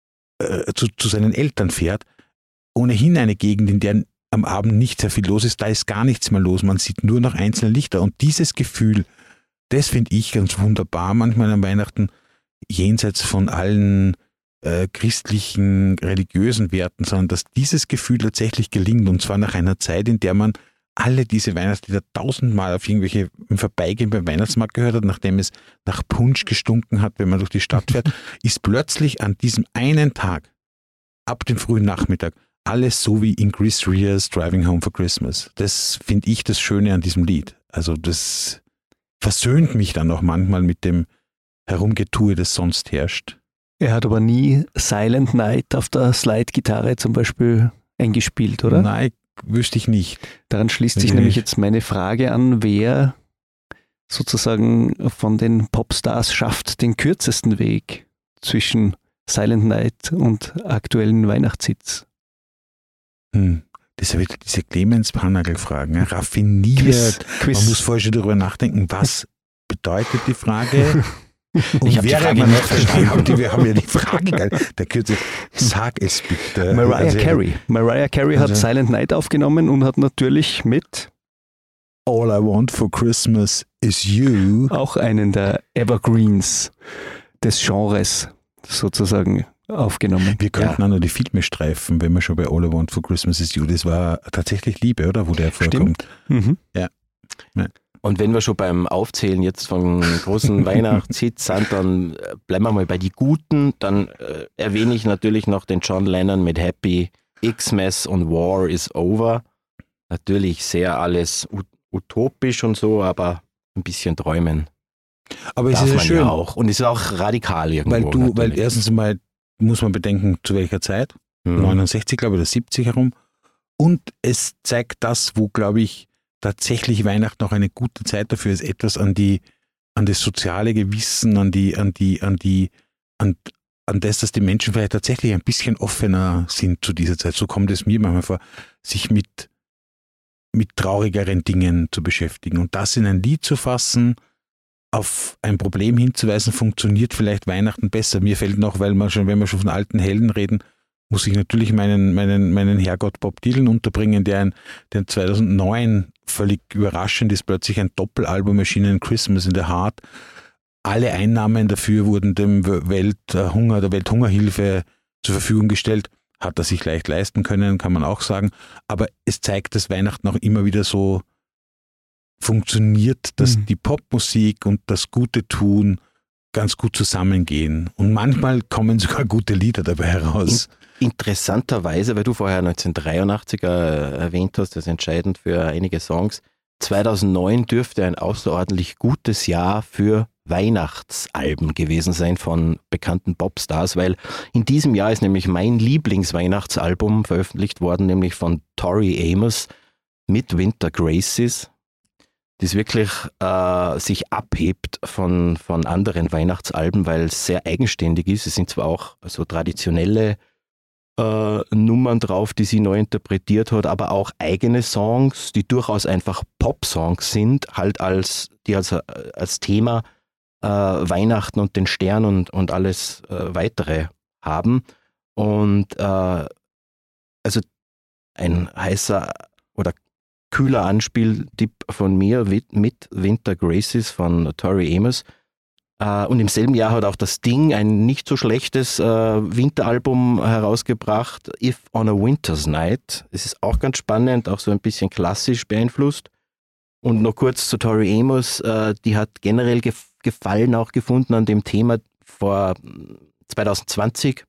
äh, zu, zu seinen Eltern fährt, ohnehin eine Gegend, in der am Abend nicht sehr viel los ist, da ist gar nichts mehr los, man sieht nur noch einzelne Lichter und dieses Gefühl, das finde ich ganz wunderbar manchmal an Weihnachten, jenseits von allen äh, christlichen, religiösen Werten, sondern dass dieses Gefühl tatsächlich gelingt und zwar nach einer Zeit, in der man alle diese Weihnachtslieder tausendmal auf irgendwelche im Vorbeigehen beim Weihnachtsmarkt gehört hat, nachdem es nach Punsch gestunken hat, wenn man durch die Stadt fährt, ist plötzlich an diesem einen Tag, ab dem frühen Nachmittag, alles so wie in Chris Rea's Driving Home for Christmas. Das finde ich das Schöne an diesem Lied. Also das versöhnt mich dann auch manchmal mit dem Herumgetue, das sonst herrscht. Er hat aber nie Silent Night auf der Slide-Gitarre zum Beispiel eingespielt, oder? Nein, wüsste ich nicht. Daran schließt sich Wenn nämlich ich- jetzt meine Frage an, wer sozusagen von den Popstars schafft den kürzesten Weg zwischen Silent Night und aktuellen Weihnachtshits. Hm. Das sind wieder diese Clemens-Panagel-Fragen. Ja? Raffiniert. Quiz, Quiz. Man muss vorher schon darüber nachdenken, was bedeutet die Frage? Und Ich hab die wäre Frage man nicht nicht verstanden. Haben die, wir haben ja die Frage, geil. Der Kürze, sag es bitte. Mariah Also, Carey. Mariah Carey hat Also- Silent Night aufgenommen und hat natürlich mit All I want for Christmas is you. auch einen der Evergreens des Genres sozusagen aufgenommen. Wir könnten auch noch die Filme streifen, wenn wir schon bei All I want for Christmas is you. Das war tatsächlich Liebe, oder? Wo der vorkommt. Mhm. Und wenn wir schon beim Aufzählen jetzt von großen Weihnachtshits sind, dann äh, bleiben wir mal bei die Guten. Dann äh, erwähne ich natürlich noch den John Lennon mit Happy, Xmas und War is Over. Natürlich sehr alles ut- utopisch und so, aber ein bisschen träumen Aber es darf ist ja man schön, ja auch. Und es ist auch radikal irgendwo. weil du, weil natürlich. erstens mal muss man bedenken, zu welcher Zeit. Mhm. neunundsechzig, glaube ich, oder siebzig herum. Und es zeigt das, wo, glaube ich, tatsächlich Weihnachten noch eine gute Zeit dafür ist, etwas an die, an das soziale Gewissen, an die, an die, an die, an, an das, dass die Menschen vielleicht tatsächlich ein bisschen offener sind zu dieser Zeit. So kommt es mir manchmal vor, sich mit, mit traurigeren Dingen zu beschäftigen. Und das in ein Lied zu fassen, auf ein Problem hinzuweisen, funktioniert vielleicht Weihnachten besser. Mir fällt noch, weil man schon, wenn wir schon von alten Helden reden, muss ich natürlich meinen, meinen, meinen Herrgott Bob Dylan unterbringen, der in der zweitausendneun völlig überraschend ist, plötzlich ein Doppelalbum erschienen, Christmas in the Heart. Alle Einnahmen dafür wurden dem Welthunger, der Welthungerhilfe zur Verfügung gestellt. Hat er sich leicht leisten können, kann man auch sagen. Aber es zeigt, dass Weihnachten auch immer wieder so funktioniert, dass Mhm. die Popmusik und das Gute tun ganz gut zusammengehen. Und manchmal kommen sogar gute Lieder dabei heraus. Interessanterweise, weil du vorher neunzehnhundertdreiundachtzig äh, erwähnt hast, das ist entscheidend für einige Songs, zweitausendneun dürfte ein außerordentlich gutes Jahr für Weihnachtsalben gewesen sein von bekannten Popstars, weil in diesem Jahr ist nämlich mein Lieblingsweihnachtsalbum veröffentlicht worden, nämlich von Tori Amos mit Winter Graces, das wirklich äh, sich abhebt von, von anderen Weihnachtsalben, weil es sehr eigenständig ist. Es sind zwar auch so traditionelle äh, Nummern drauf, die sie neu interpretiert hat, aber auch eigene Songs, die durchaus einfach Pop-Songs sind, halt als, die als, als Thema äh, Weihnachten und den Stern und, und alles äh, weitere haben. Und äh, also ein heißer oder kühler Anspieltipp von mir mit Winter Graces von Tori Amos. Und im selben Jahr hat auch das Sting ein nicht so schlechtes Winteralbum herausgebracht, If on a Winter's Night. Es ist auch ganz spannend, auch so ein bisschen klassisch beeinflusst. Und noch kurz zu Tori Amos, die hat generell Gefallen auch gefunden an dem Thema vor zwanzig zwanzig.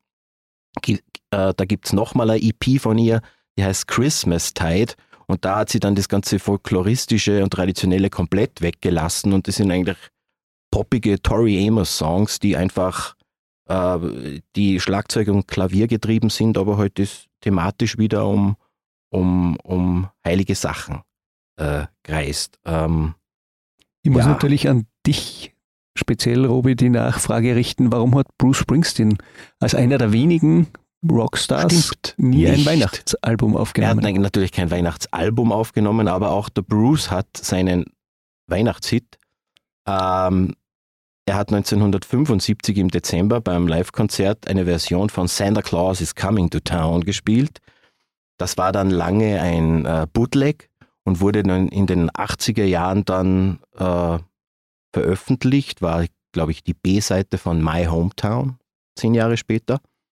Da gibt es nochmal eine E P von ihr, die heißt Christmas Tide. Und da hat sie dann das ganze folkloristische und traditionelle komplett weggelassen und das sind eigentlich poppige Tori Amos Songs, die einfach äh, die Schlagzeug und Klavier getrieben sind, aber heute ist thematisch wieder um, um, um heilige Sachen äh, kreist. Ähm, Ich muss ja. natürlich an dich speziell, Robi, die Nachfrage richten, warum hat Bruce Springsteen als einer der wenigen Rockstars Stimmt nie ein nicht. Weihnachtsalbum Er hat aufgenommen? natürlich kein Weihnachtsalbum aufgenommen, aber auch der Bruce hat seinen Weihnachtshit. Ähm, er hat neunzehnhundertfünfundsiebzig im Dezember beim Live-Konzert eine Version von Santa Claus is Coming to Town gespielt. Das war dann lange ein äh, Bootleg und wurde dann in den achtziger Jahren dann äh, veröffentlicht, war, glaube ich, die B-Seite von My Hometown, zehn Jahre später.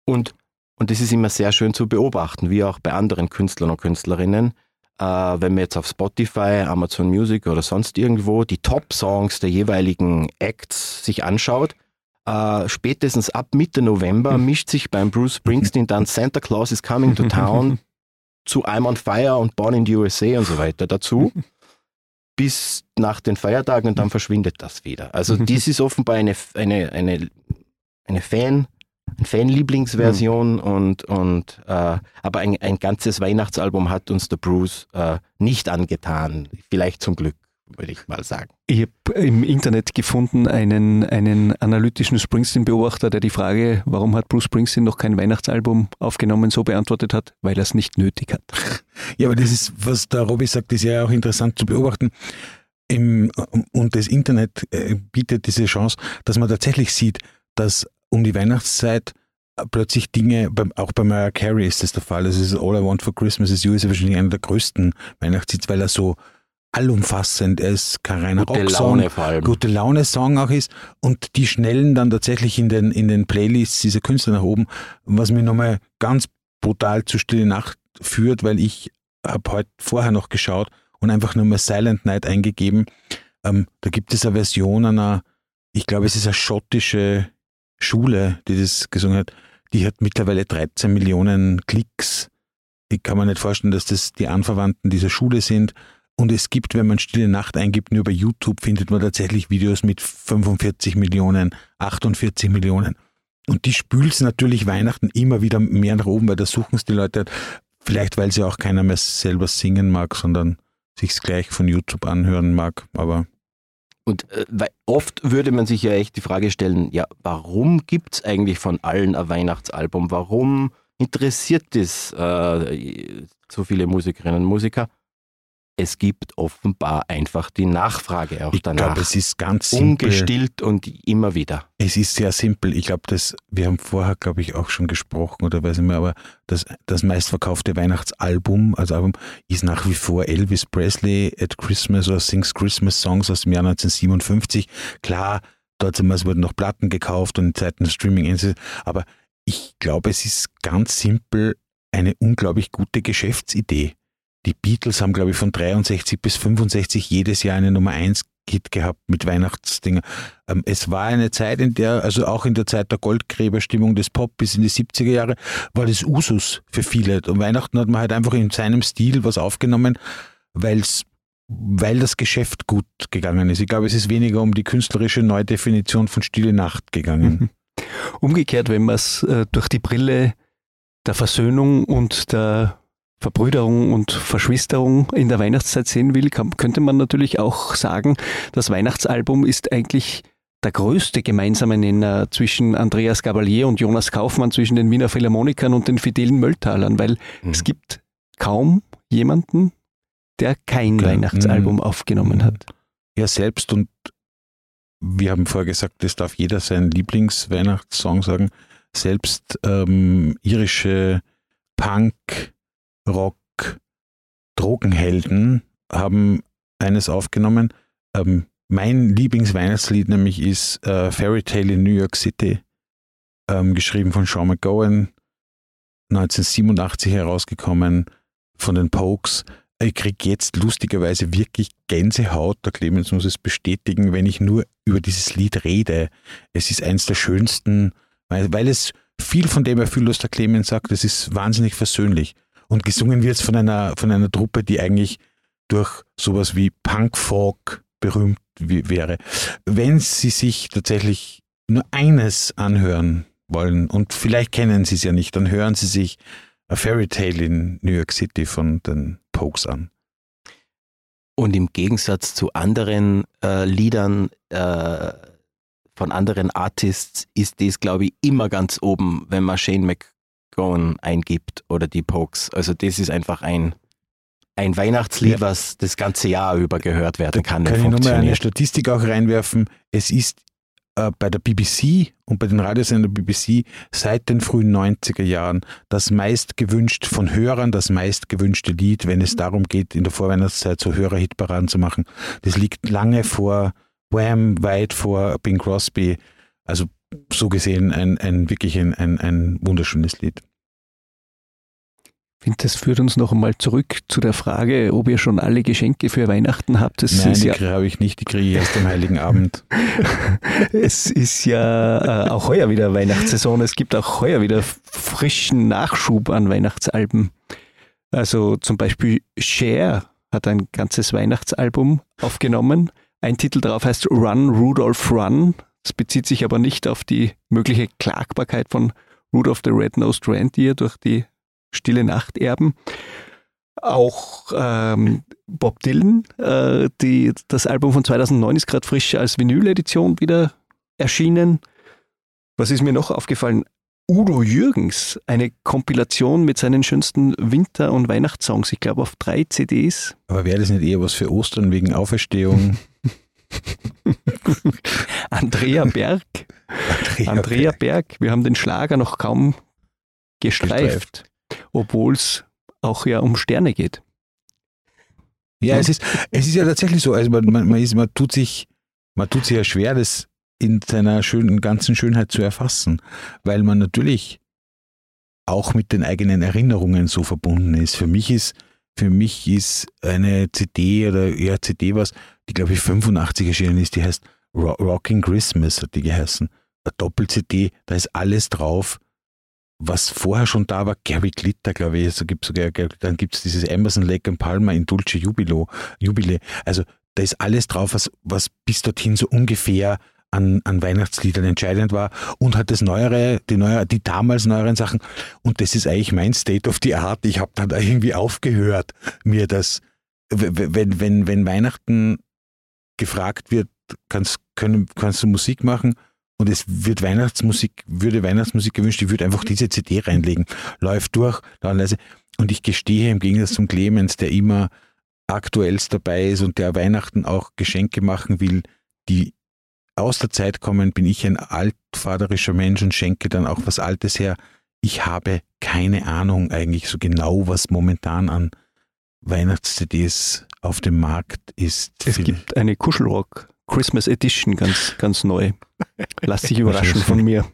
Und, und das ist immer sehr schön zu beobachten, wie auch bei anderen Künstlern und Künstlerinnen. Äh, wenn man jetzt auf Spotify, Amazon Music oder sonst irgendwo die Top-Songs der jeweiligen Acts sich anschaut, äh, spätestens ab Mitte November mischt sich beim Bruce Springsteen dann Santa Claus is Coming to Town zu I'm on Fire und Born in the U S A und so weiter dazu, bis nach den Feiertagen und dann verschwindet das wieder. Also dies ist offenbar eine, eine, eine, eine Fan- Eine Fan-Lieblingsversion mhm. und, und äh, aber ein, ein ganzes Weihnachtsalbum hat uns der Bruce äh, nicht angetan. Vielleicht zum Glück, würde ich mal sagen. Ich habe im Internet gefunden einen, einen analytischen Springsteen-Beobachter, der die Frage, warum hat Bruce Springsteen noch kein Weihnachtsalbum aufgenommen, so beantwortet hat, weil er es nicht nötig hat. Ja, aber das ist, was der Robby sagt, ist ja auch interessant zu beobachten. Im, und das Internet bietet diese Chance, dass man tatsächlich sieht, dass um die Weihnachtszeit plötzlich Dinge, auch bei Mariah Carey ist das der Fall. Das ist All I Want for Christmas is You, ist wahrscheinlich einer der größten Weihnachtshits, weil er so allumfassend, er ist kein reiner Rocksong, gute Laune-Song auch ist und die schnellen dann tatsächlich in den, in den Playlists dieser Künstler nach oben, was mich nochmal ganz brutal zu Stille Nacht führt, weil ich habe heute vorher noch geschaut und einfach nur mal Silent Night eingegeben. Ähm, da gibt es eine Version einer, ich glaube es ist eine schottische Schule, die das gesungen hat, die hat mittlerweile dreizehn Millionen Klicks. Ich kann mir nicht vorstellen, dass das die Anverwandten dieser Schule sind. Und es gibt, wenn man Stille Nacht eingibt, nur bei YouTube findet man tatsächlich Videos mit fünfundvierzig Millionen, achtundvierzig Millionen. Und die spült natürlich Weihnachten immer wieder mehr nach oben, weil da suchen es die Leute, vielleicht weil sie auch keiner mehr selber singen mag, sondern sich's gleich von YouTube anhören mag, aber... Und äh, weil oft würde man sich ja echt die Frage stellen, ja, warum gibt es eigentlich von allen ein Weihnachtsalbum? Warum interessiert das äh, so viele Musikerinnen und Musiker? Es gibt offenbar einfach die Nachfrage auch ich danach. Ich glaube, es ist ganz simpel. Ungestillt und immer wieder. Es ist sehr simpel. Ich glaube, das, wir haben vorher, glaube ich, auch schon gesprochen oder weiß nicht mehr, aber das, das meistverkaufte Weihnachtsalbum, also Album, ist nach wie vor Elvis Presley at Christmas oder Sings Christmas Songs aus dem Jahr neunzehnhundertsiebenundfünfzig. Klar, dort wurden noch Platten gekauft und in Zeiten des Streaming, aber ich glaube, es ist ganz simpel eine unglaublich gute Geschäftsidee. Die Beatles haben, glaube ich, von dreiundsechzig bis fünfundsechzig jedes Jahr eine Nummer eins Hit gehabt mit Weihnachtsdingen. Ähm, es war eine Zeit, in der, also auch in der Zeit der Goldgräberstimmung des Pop bis in die siebziger Jahre, war das Usus für viele. Und Weihnachten hat man halt einfach in seinem Stil was aufgenommen, weil's, weil das Geschäft gut gegangen ist. Ich glaube, es ist weniger um die künstlerische Neudefinition von Stille Nacht gegangen. Umgekehrt, wenn man es äh, durch die Brille der Versöhnung und der Verbrüderung und Verschwisterung in der Weihnachtszeit sehen will, kann, könnte man natürlich auch sagen, das Weihnachtsalbum ist eigentlich der größte gemeinsame Nenner zwischen Andreas Gabalier und Jonas Kaufmann, zwischen den Wiener Philharmonikern und den fidelen Mölltalern, weil mhm. es gibt kaum jemanden, der kein Klar. Weihnachtsalbum mhm. aufgenommen hat. Ja, selbst, und wir haben vorher gesagt, das darf jeder seinen Lieblingsweihnachtssong sagen, selbst ähm, irische Punk, Rock, Drogenhelden haben eines aufgenommen. Ähm, mein Lieblingsweihnachtslied nämlich ist äh, Fairy Tale in New York City, ähm, geschrieben von Sean McGowan, neunzehnhundertsiebenundachtzig herausgekommen von den Pogues. Ich kriege jetzt lustigerweise wirklich Gänsehaut, der Clemens muss es bestätigen, wenn ich nur über dieses Lied rede. Es ist eins der schönsten, weil, weil es viel von dem erfüllt, was der Clemens sagt, es ist wahnsinnig versöhnlich. Und gesungen wird es von einer, von einer Truppe, die eigentlich durch sowas wie Punk-Folk berühmt wie, wäre. Wenn Sie sich tatsächlich nur eines anhören wollen, und vielleicht kennen Sie es ja nicht, dann hören Sie sich A Fairy Tale in New York City von den Pogues an. Und im Gegensatz zu anderen äh, Liedern äh, von anderen Artists ist das, glaube ich, immer ganz oben, wenn man Shane McGowan eingibt oder die Pogues. Also das ist einfach ein, ein Weihnachtslied, ja. was das ganze Jahr über gehört werden da kann. Kann ich nochmal eine Statistik auch reinwerfen. Es ist äh, bei der B B C und bei den Radiosendern der B B C seit den frühen neunziger Jahren das meistgewünscht von Hörern, das meistgewünschte Lied, wenn es darum geht, in der Vorweihnachtszeit so Hörerhitparaden zu machen. Das liegt lange vor Wham, weit vor Bing Crosby. Also so gesehen ein, ein wirklich ein, ein, ein wunderschönes Lied. Ich finde, das führt uns noch einmal zurück zu der Frage, ob ihr schon alle Geschenke für Weihnachten habt. Das Nein, ist die ja, habe ich nicht, die kriege ich erst am Heiligen Abend. es ist ja äh, auch heuer wieder Weihnachtssaison. Es gibt auch heuer wieder frischen Nachschub an Weihnachtsalben. Also zum Beispiel Cher hat ein ganzes Weihnachtsalbum aufgenommen. Ein Titel darauf heißt Run, Rudolph, Run. Das bezieht sich aber nicht auf die mögliche Klagbarkeit von Rudolph the Red-Nosed Reindeer durch die Stille Nacht erben. Auch ähm, Bob Dylan, äh, die, das Album von zweitausendneun ist gerade frisch als Vinyl-Edition wieder erschienen. Was ist mir noch aufgefallen? Udo Jürgens, eine Kompilation mit seinen schönsten Winter- und Weihnachtssongs, ich glaube auf drei C Ds. Aber wäre das nicht eher was für Ostern wegen Auferstehung? Andrea Berg. Andrea, Andrea Berg, wir haben den Schlager noch kaum gestreift, Gestreift. obwohl es auch ja um Sterne geht. Ja, es ist, es ist ja tatsächlich so, also man, man, ist, man, tut sich, man tut sich ja schwer, das in seiner schönen, ganzen Schönheit zu erfassen, weil man natürlich auch mit den eigenen Erinnerungen so verbunden ist. Für mich ist, für mich ist eine C D oder eher C D was, die glaube ich fünfundachtzig erschienen ist, die heißt Rocking Christmas, hat die geheißen. Eine Doppel-C D, da ist alles drauf, was vorher schon da war. Gary Glitter, glaube ich, also gibt's sogar, dann gibt es dieses Emerson, Lake and Palmer in Dulce Jubilo, Jubile. Also da ist alles drauf, was, was bis dorthin so ungefähr an, an Weihnachtsliedern entscheidend war und hat das neuere, die neuere, die damals neueren Sachen. Und das ist eigentlich mein State of the Art. Ich habe dann da irgendwie aufgehört, mir das, wenn, wenn, wenn Weihnachten gefragt wird, kannst, können, kannst du Musik machen? Und es wird Weihnachtsmusik, würde Weihnachtsmusik gewünscht, ich würde einfach diese C D reinlegen, läuft durch, dann leise. Und ich gestehe im Gegensatz zum Clemens, der immer aktuellst dabei ist und der Weihnachten auch Geschenke machen will, die aus der Zeit kommen, bin ich ein altvaterischer Mensch und schenke dann auch was Altes her. Ich habe keine Ahnung eigentlich so genau, was momentan an Weihnachts-C Ds auf dem Markt ist. Es gibt eine Kuschelrock Christmas Edition, ganz, ganz neu. Lass dich überraschen von mir.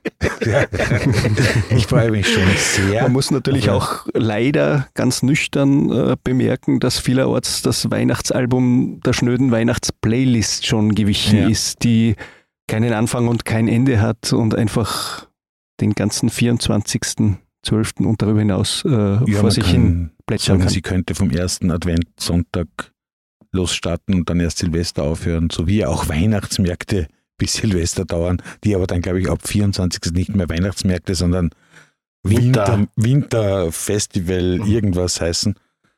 Ich freue mich schon sehr. Man muss natürlich ja. auch leider ganz nüchtern äh, bemerken, dass vielerorts das Weihnachtsalbum der schnöden Weihnachtsplaylist schon gewichen ja. ist, die keinen Anfang und kein Ende hat und einfach den ganzen vierundzwanzigsten zwölften und darüber hinaus äh, ja, vor sich hin plätschern kann. Sie könnte vom ersten Adventssonntag losstarten und dann erst Silvester aufhören, so wie auch Weihnachtsmärkte bis Silvester dauern, die aber dann, glaube ich, ab vierundzwanzigsten nicht mehr Weihnachtsmärkte, sondern Winter, Winterfestival, mhm. irgendwas heißen.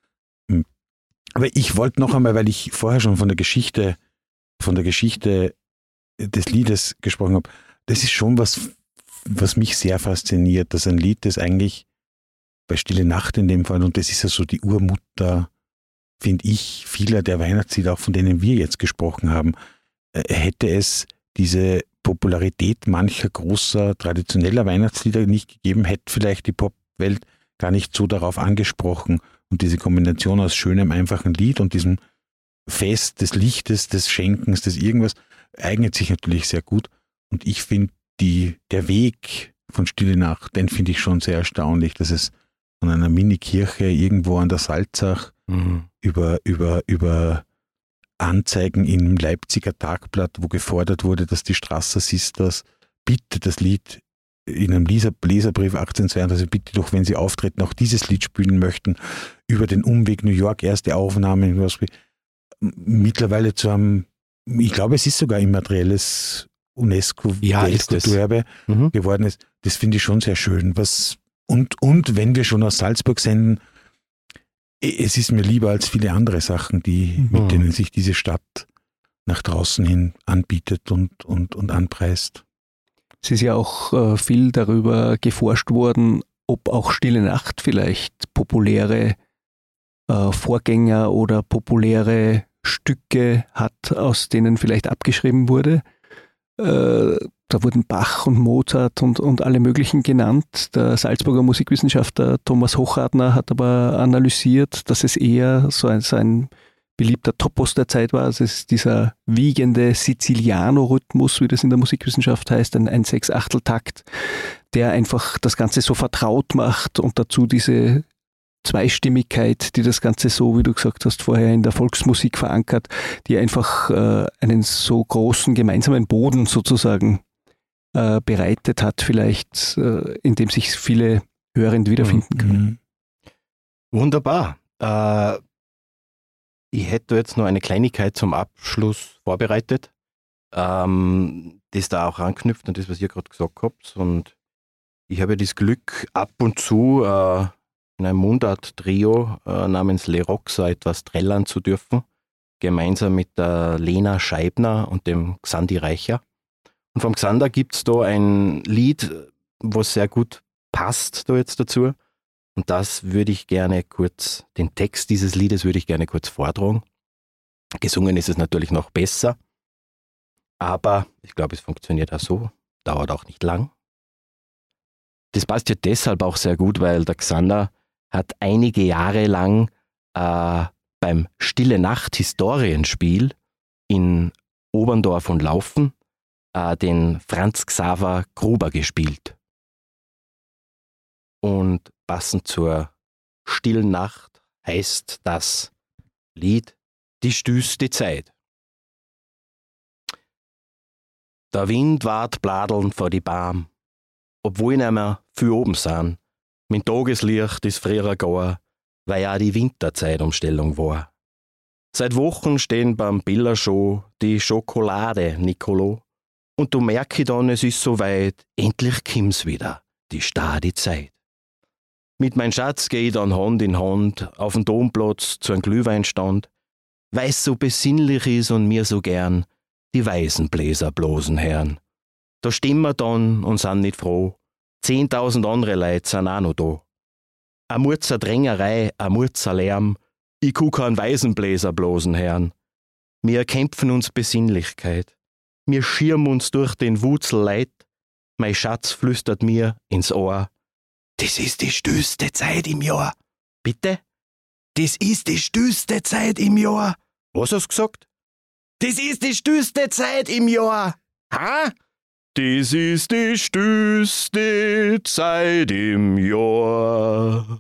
Aber ich wollte noch einmal, weil ich vorher schon von der Geschichte, von der Geschichte des Liedes gesprochen habe, das ist schon was, was mich sehr fasziniert, dass ein Lied, das eigentlich bei Stille Nacht in dem Fall, und das ist ja so die Urmutter, finde ich, vieler der Weihnachtslieder, auch von denen wir jetzt gesprochen haben, äh, hätte es diese Popularität mancher großer traditioneller Weihnachtslieder nicht gegeben, hätte vielleicht die Popwelt gar nicht so darauf angesprochen. Und diese Kombination aus schönem, einfachen Lied und diesem Fest des Lichtes, des Schenkens, des irgendwas, eignet sich natürlich sehr gut. Und ich finde, die der Weg von Stille Nacht, den finde ich schon sehr erstaunlich, dass es von einer Mini-Kirche irgendwo an der Salzach mhm. über, über, über Anzeigen im Leipziger Tagblatt, wo gefordert wurde, dass die Strasser Sisters bitte das Lied in einem Leser, Leserbrief achtzehnhundertzweiunddreißig, bitte doch, wenn sie auftreten, auch dieses Lied spielen möchten, über den Umweg New York, erste Aufnahmen, mittlerweile zu einem, ich glaube, es ist sogar immaterielles UNESCO-Weltkulturerbe ja, mhm. geworden ist. Das finde ich schon sehr schön. Was, und, und wenn wir schon aus Salzburg senden, es ist mir lieber als viele andere Sachen, die, mhm. mit denen sich diese Stadt nach draußen hin anbietet und, und, und anpreist. Es ist ja auch äh, viel darüber geforscht worden, ob auch Stille Nacht vielleicht populäre äh, Vorgänger oder populäre Stücke hat, aus denen vielleicht abgeschrieben wurde. Äh, da wurden Bach und Mozart und, und alle möglichen genannt. Der Salzburger Musikwissenschaftler Thomas Hochadner hat aber analysiert, dass es eher so ein, so ein beliebter Topos der Zeit war. Also es ist dieser wiegende Siciliano-Rhythmus, wie das in der Musikwissenschaft heißt, ein, ein Sechs-Achtel-Takt, der einfach das Ganze so vertraut macht und dazu diese Zweistimmigkeit, die das Ganze so, wie du gesagt hast, vorher in der Volksmusik verankert, die einfach äh, einen so großen gemeinsamen Boden sozusagen äh, bereitet hat, vielleicht, äh, in dem sich viele Hörende wiederfinden können. Wunderbar. Äh, ich hätte jetzt noch eine Kleinigkeit zum Abschluss vorbereitet, ähm, das da auch anknüpft an das, was ihr gerade gesagt habt. Und ich habe ja das Glück, ab und zu äh, in einem Mundart-Trio äh, namens Le Roxa etwas trällern zu dürfen, gemeinsam mit der Lena Scheibner und dem Xandi Reicher. Und vom Xander gibt es da ein Lied, was sehr gut passt da jetzt dazu. Und das würde ich gerne kurz, den Text dieses Liedes würde ich gerne kurz vortragen. Gesungen ist es natürlich noch besser, aber ich glaube, es funktioniert auch so, dauert auch nicht lang. Das passt ja deshalb auch sehr gut, weil der Xander hat einige Jahre lang äh, beim Stille Nacht Historienspiel in Oberndorf und Laufen äh, den Franz Xaver Gruber gespielt. Und passend zur Stillen Nacht heißt das Lied Die stüste Zeit. Der Wind ward bladeln vor die Baum, obwohl nicht mehr viel oben sind. Mein Tageslicht ist früher gar, weil ja die Winterzeitumstellung war. Seit Wochen stehen beim Billershow die Schokolade Nicolo und du merkst dann, es ist soweit, endlich kommt's wieder, die starre Zeit. Mit mein Schatz geh ich dann Hand in Hand auf den Domplatz zu einem Glühweinstand, weil's so besinnlich ist und mir so gern die Weißenbläser bloßen Herren. Da stehen wir dann und sind nicht froh, zehntausend andere Leute sind auch noch da. A Murzer Drängerei, a Murzer Lärm, ich kuck an Weißenbläser bloßen Herren. Wir erkämpfen uns Besinnlichkeit, wir schirmen uns durch den Wutzel Leid, mein Schatz flüstert mir ins Ohr, das ist die stillste Zeit im Jahr. Bitte? Das ist die stillste Zeit im Jahr. Was hast du gesagt? Das ist die stillste Zeit im Jahr. Ha? Das ist die stillste Zeit im Jahr.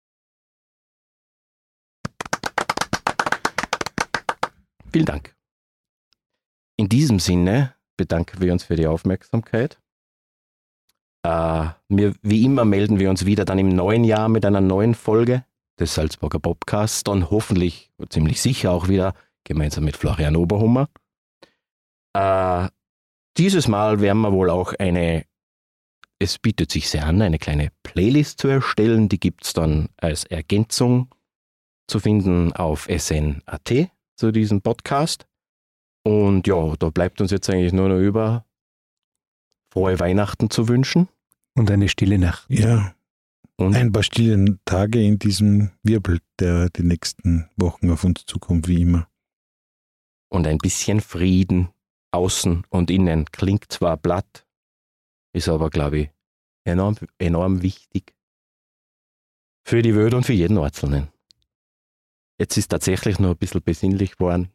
Vielen Dank. In diesem Sinne bedanken wir uns für die Aufmerksamkeit. Äh, wir, wie immer melden wir uns wieder dann im neuen Jahr mit einer neuen Folge des Salzburger Podcasts, dann hoffentlich, ziemlich sicher auch wieder gemeinsam mit Florian Oberhummer. Äh, dieses Mal werden wir wohl auch eine, es bietet sich sehr an, eine kleine Playlist zu erstellen, die gibt es dann als Ergänzung zu finden auf S N Punkt A T zu diesem Podcast. Und ja, da bleibt uns jetzt eigentlich nur noch über frohe Weihnachten zu wünschen. Und eine stille Nacht. Ja. Und Ein paar stille Tage in diesem Wirbel, der die nächsten Wochen auf uns zukommt, wie immer. Und ein bisschen Frieden außen und innen. Klingt zwar platt, ist aber, glaube ich, enorm, enorm wichtig für die Welt und für jeden Einzelnen. Jetzt ist tatsächlich noch ein bisschen besinnlich geworden.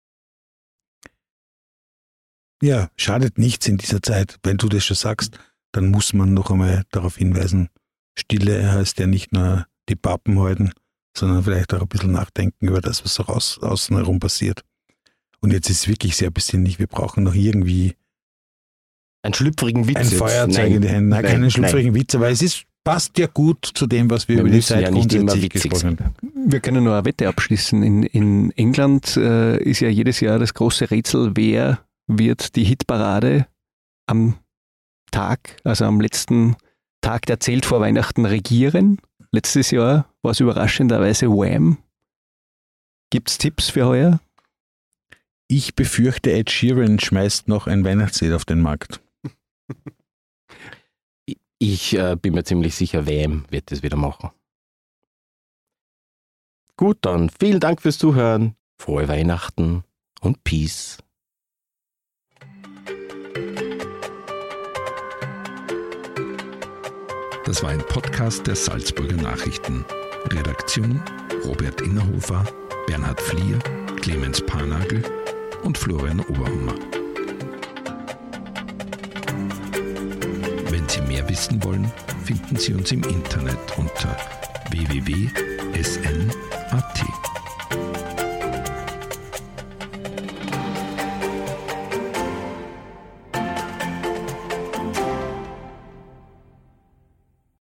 Ja, schadet nichts in dieser Zeit. Wenn du das schon sagst, dann muss man noch einmal darauf hinweisen, Stille heißt ja nicht nur die Pappen halten, sondern vielleicht auch ein bisschen nachdenken über das, was so raus, außen herum passiert. Und jetzt ist es wirklich sehr besinnlich. Wir brauchen noch irgendwie Einen schlüpfrigen Witz. ein jetzt. Feuerzeug Nein, in die Hände. Nein, nein, keinen schlüpfrigen nein. Witz, aber es ist, passt ja gut zu dem, was wir, Wir über die müssen Zeit ja nicht immer grundsätzlich witzig gesprochen haben. Wir können nur eine Wette abschließen. In, in England äh, ist ja jedes Jahr das große Rätsel, wer wird die Hitparade am Tag, also am letzten Tag, der zählt vor Weihnachten, regieren. Letztes Jahr war es überraschenderweise Wham. Gibt es Tipps für heuer? Ich befürchte, Ed Sheeran schmeißt noch ein Weihnachtslied auf den Markt. Ich äh, bin mir ziemlich sicher, Wham wird das wieder machen. Gut, dann vielen Dank fürs Zuhören. Frohe Weihnachten und Peace. Das war ein Podcast der Salzburger Nachrichten. Redaktion Robert Innerhofer, Bernhard Flier Clemens Panagel und Florian Oberhummer. Wenn Sie mehr wissen wollen, finden Sie uns im Internet unter w w w punkt s n punkt a t.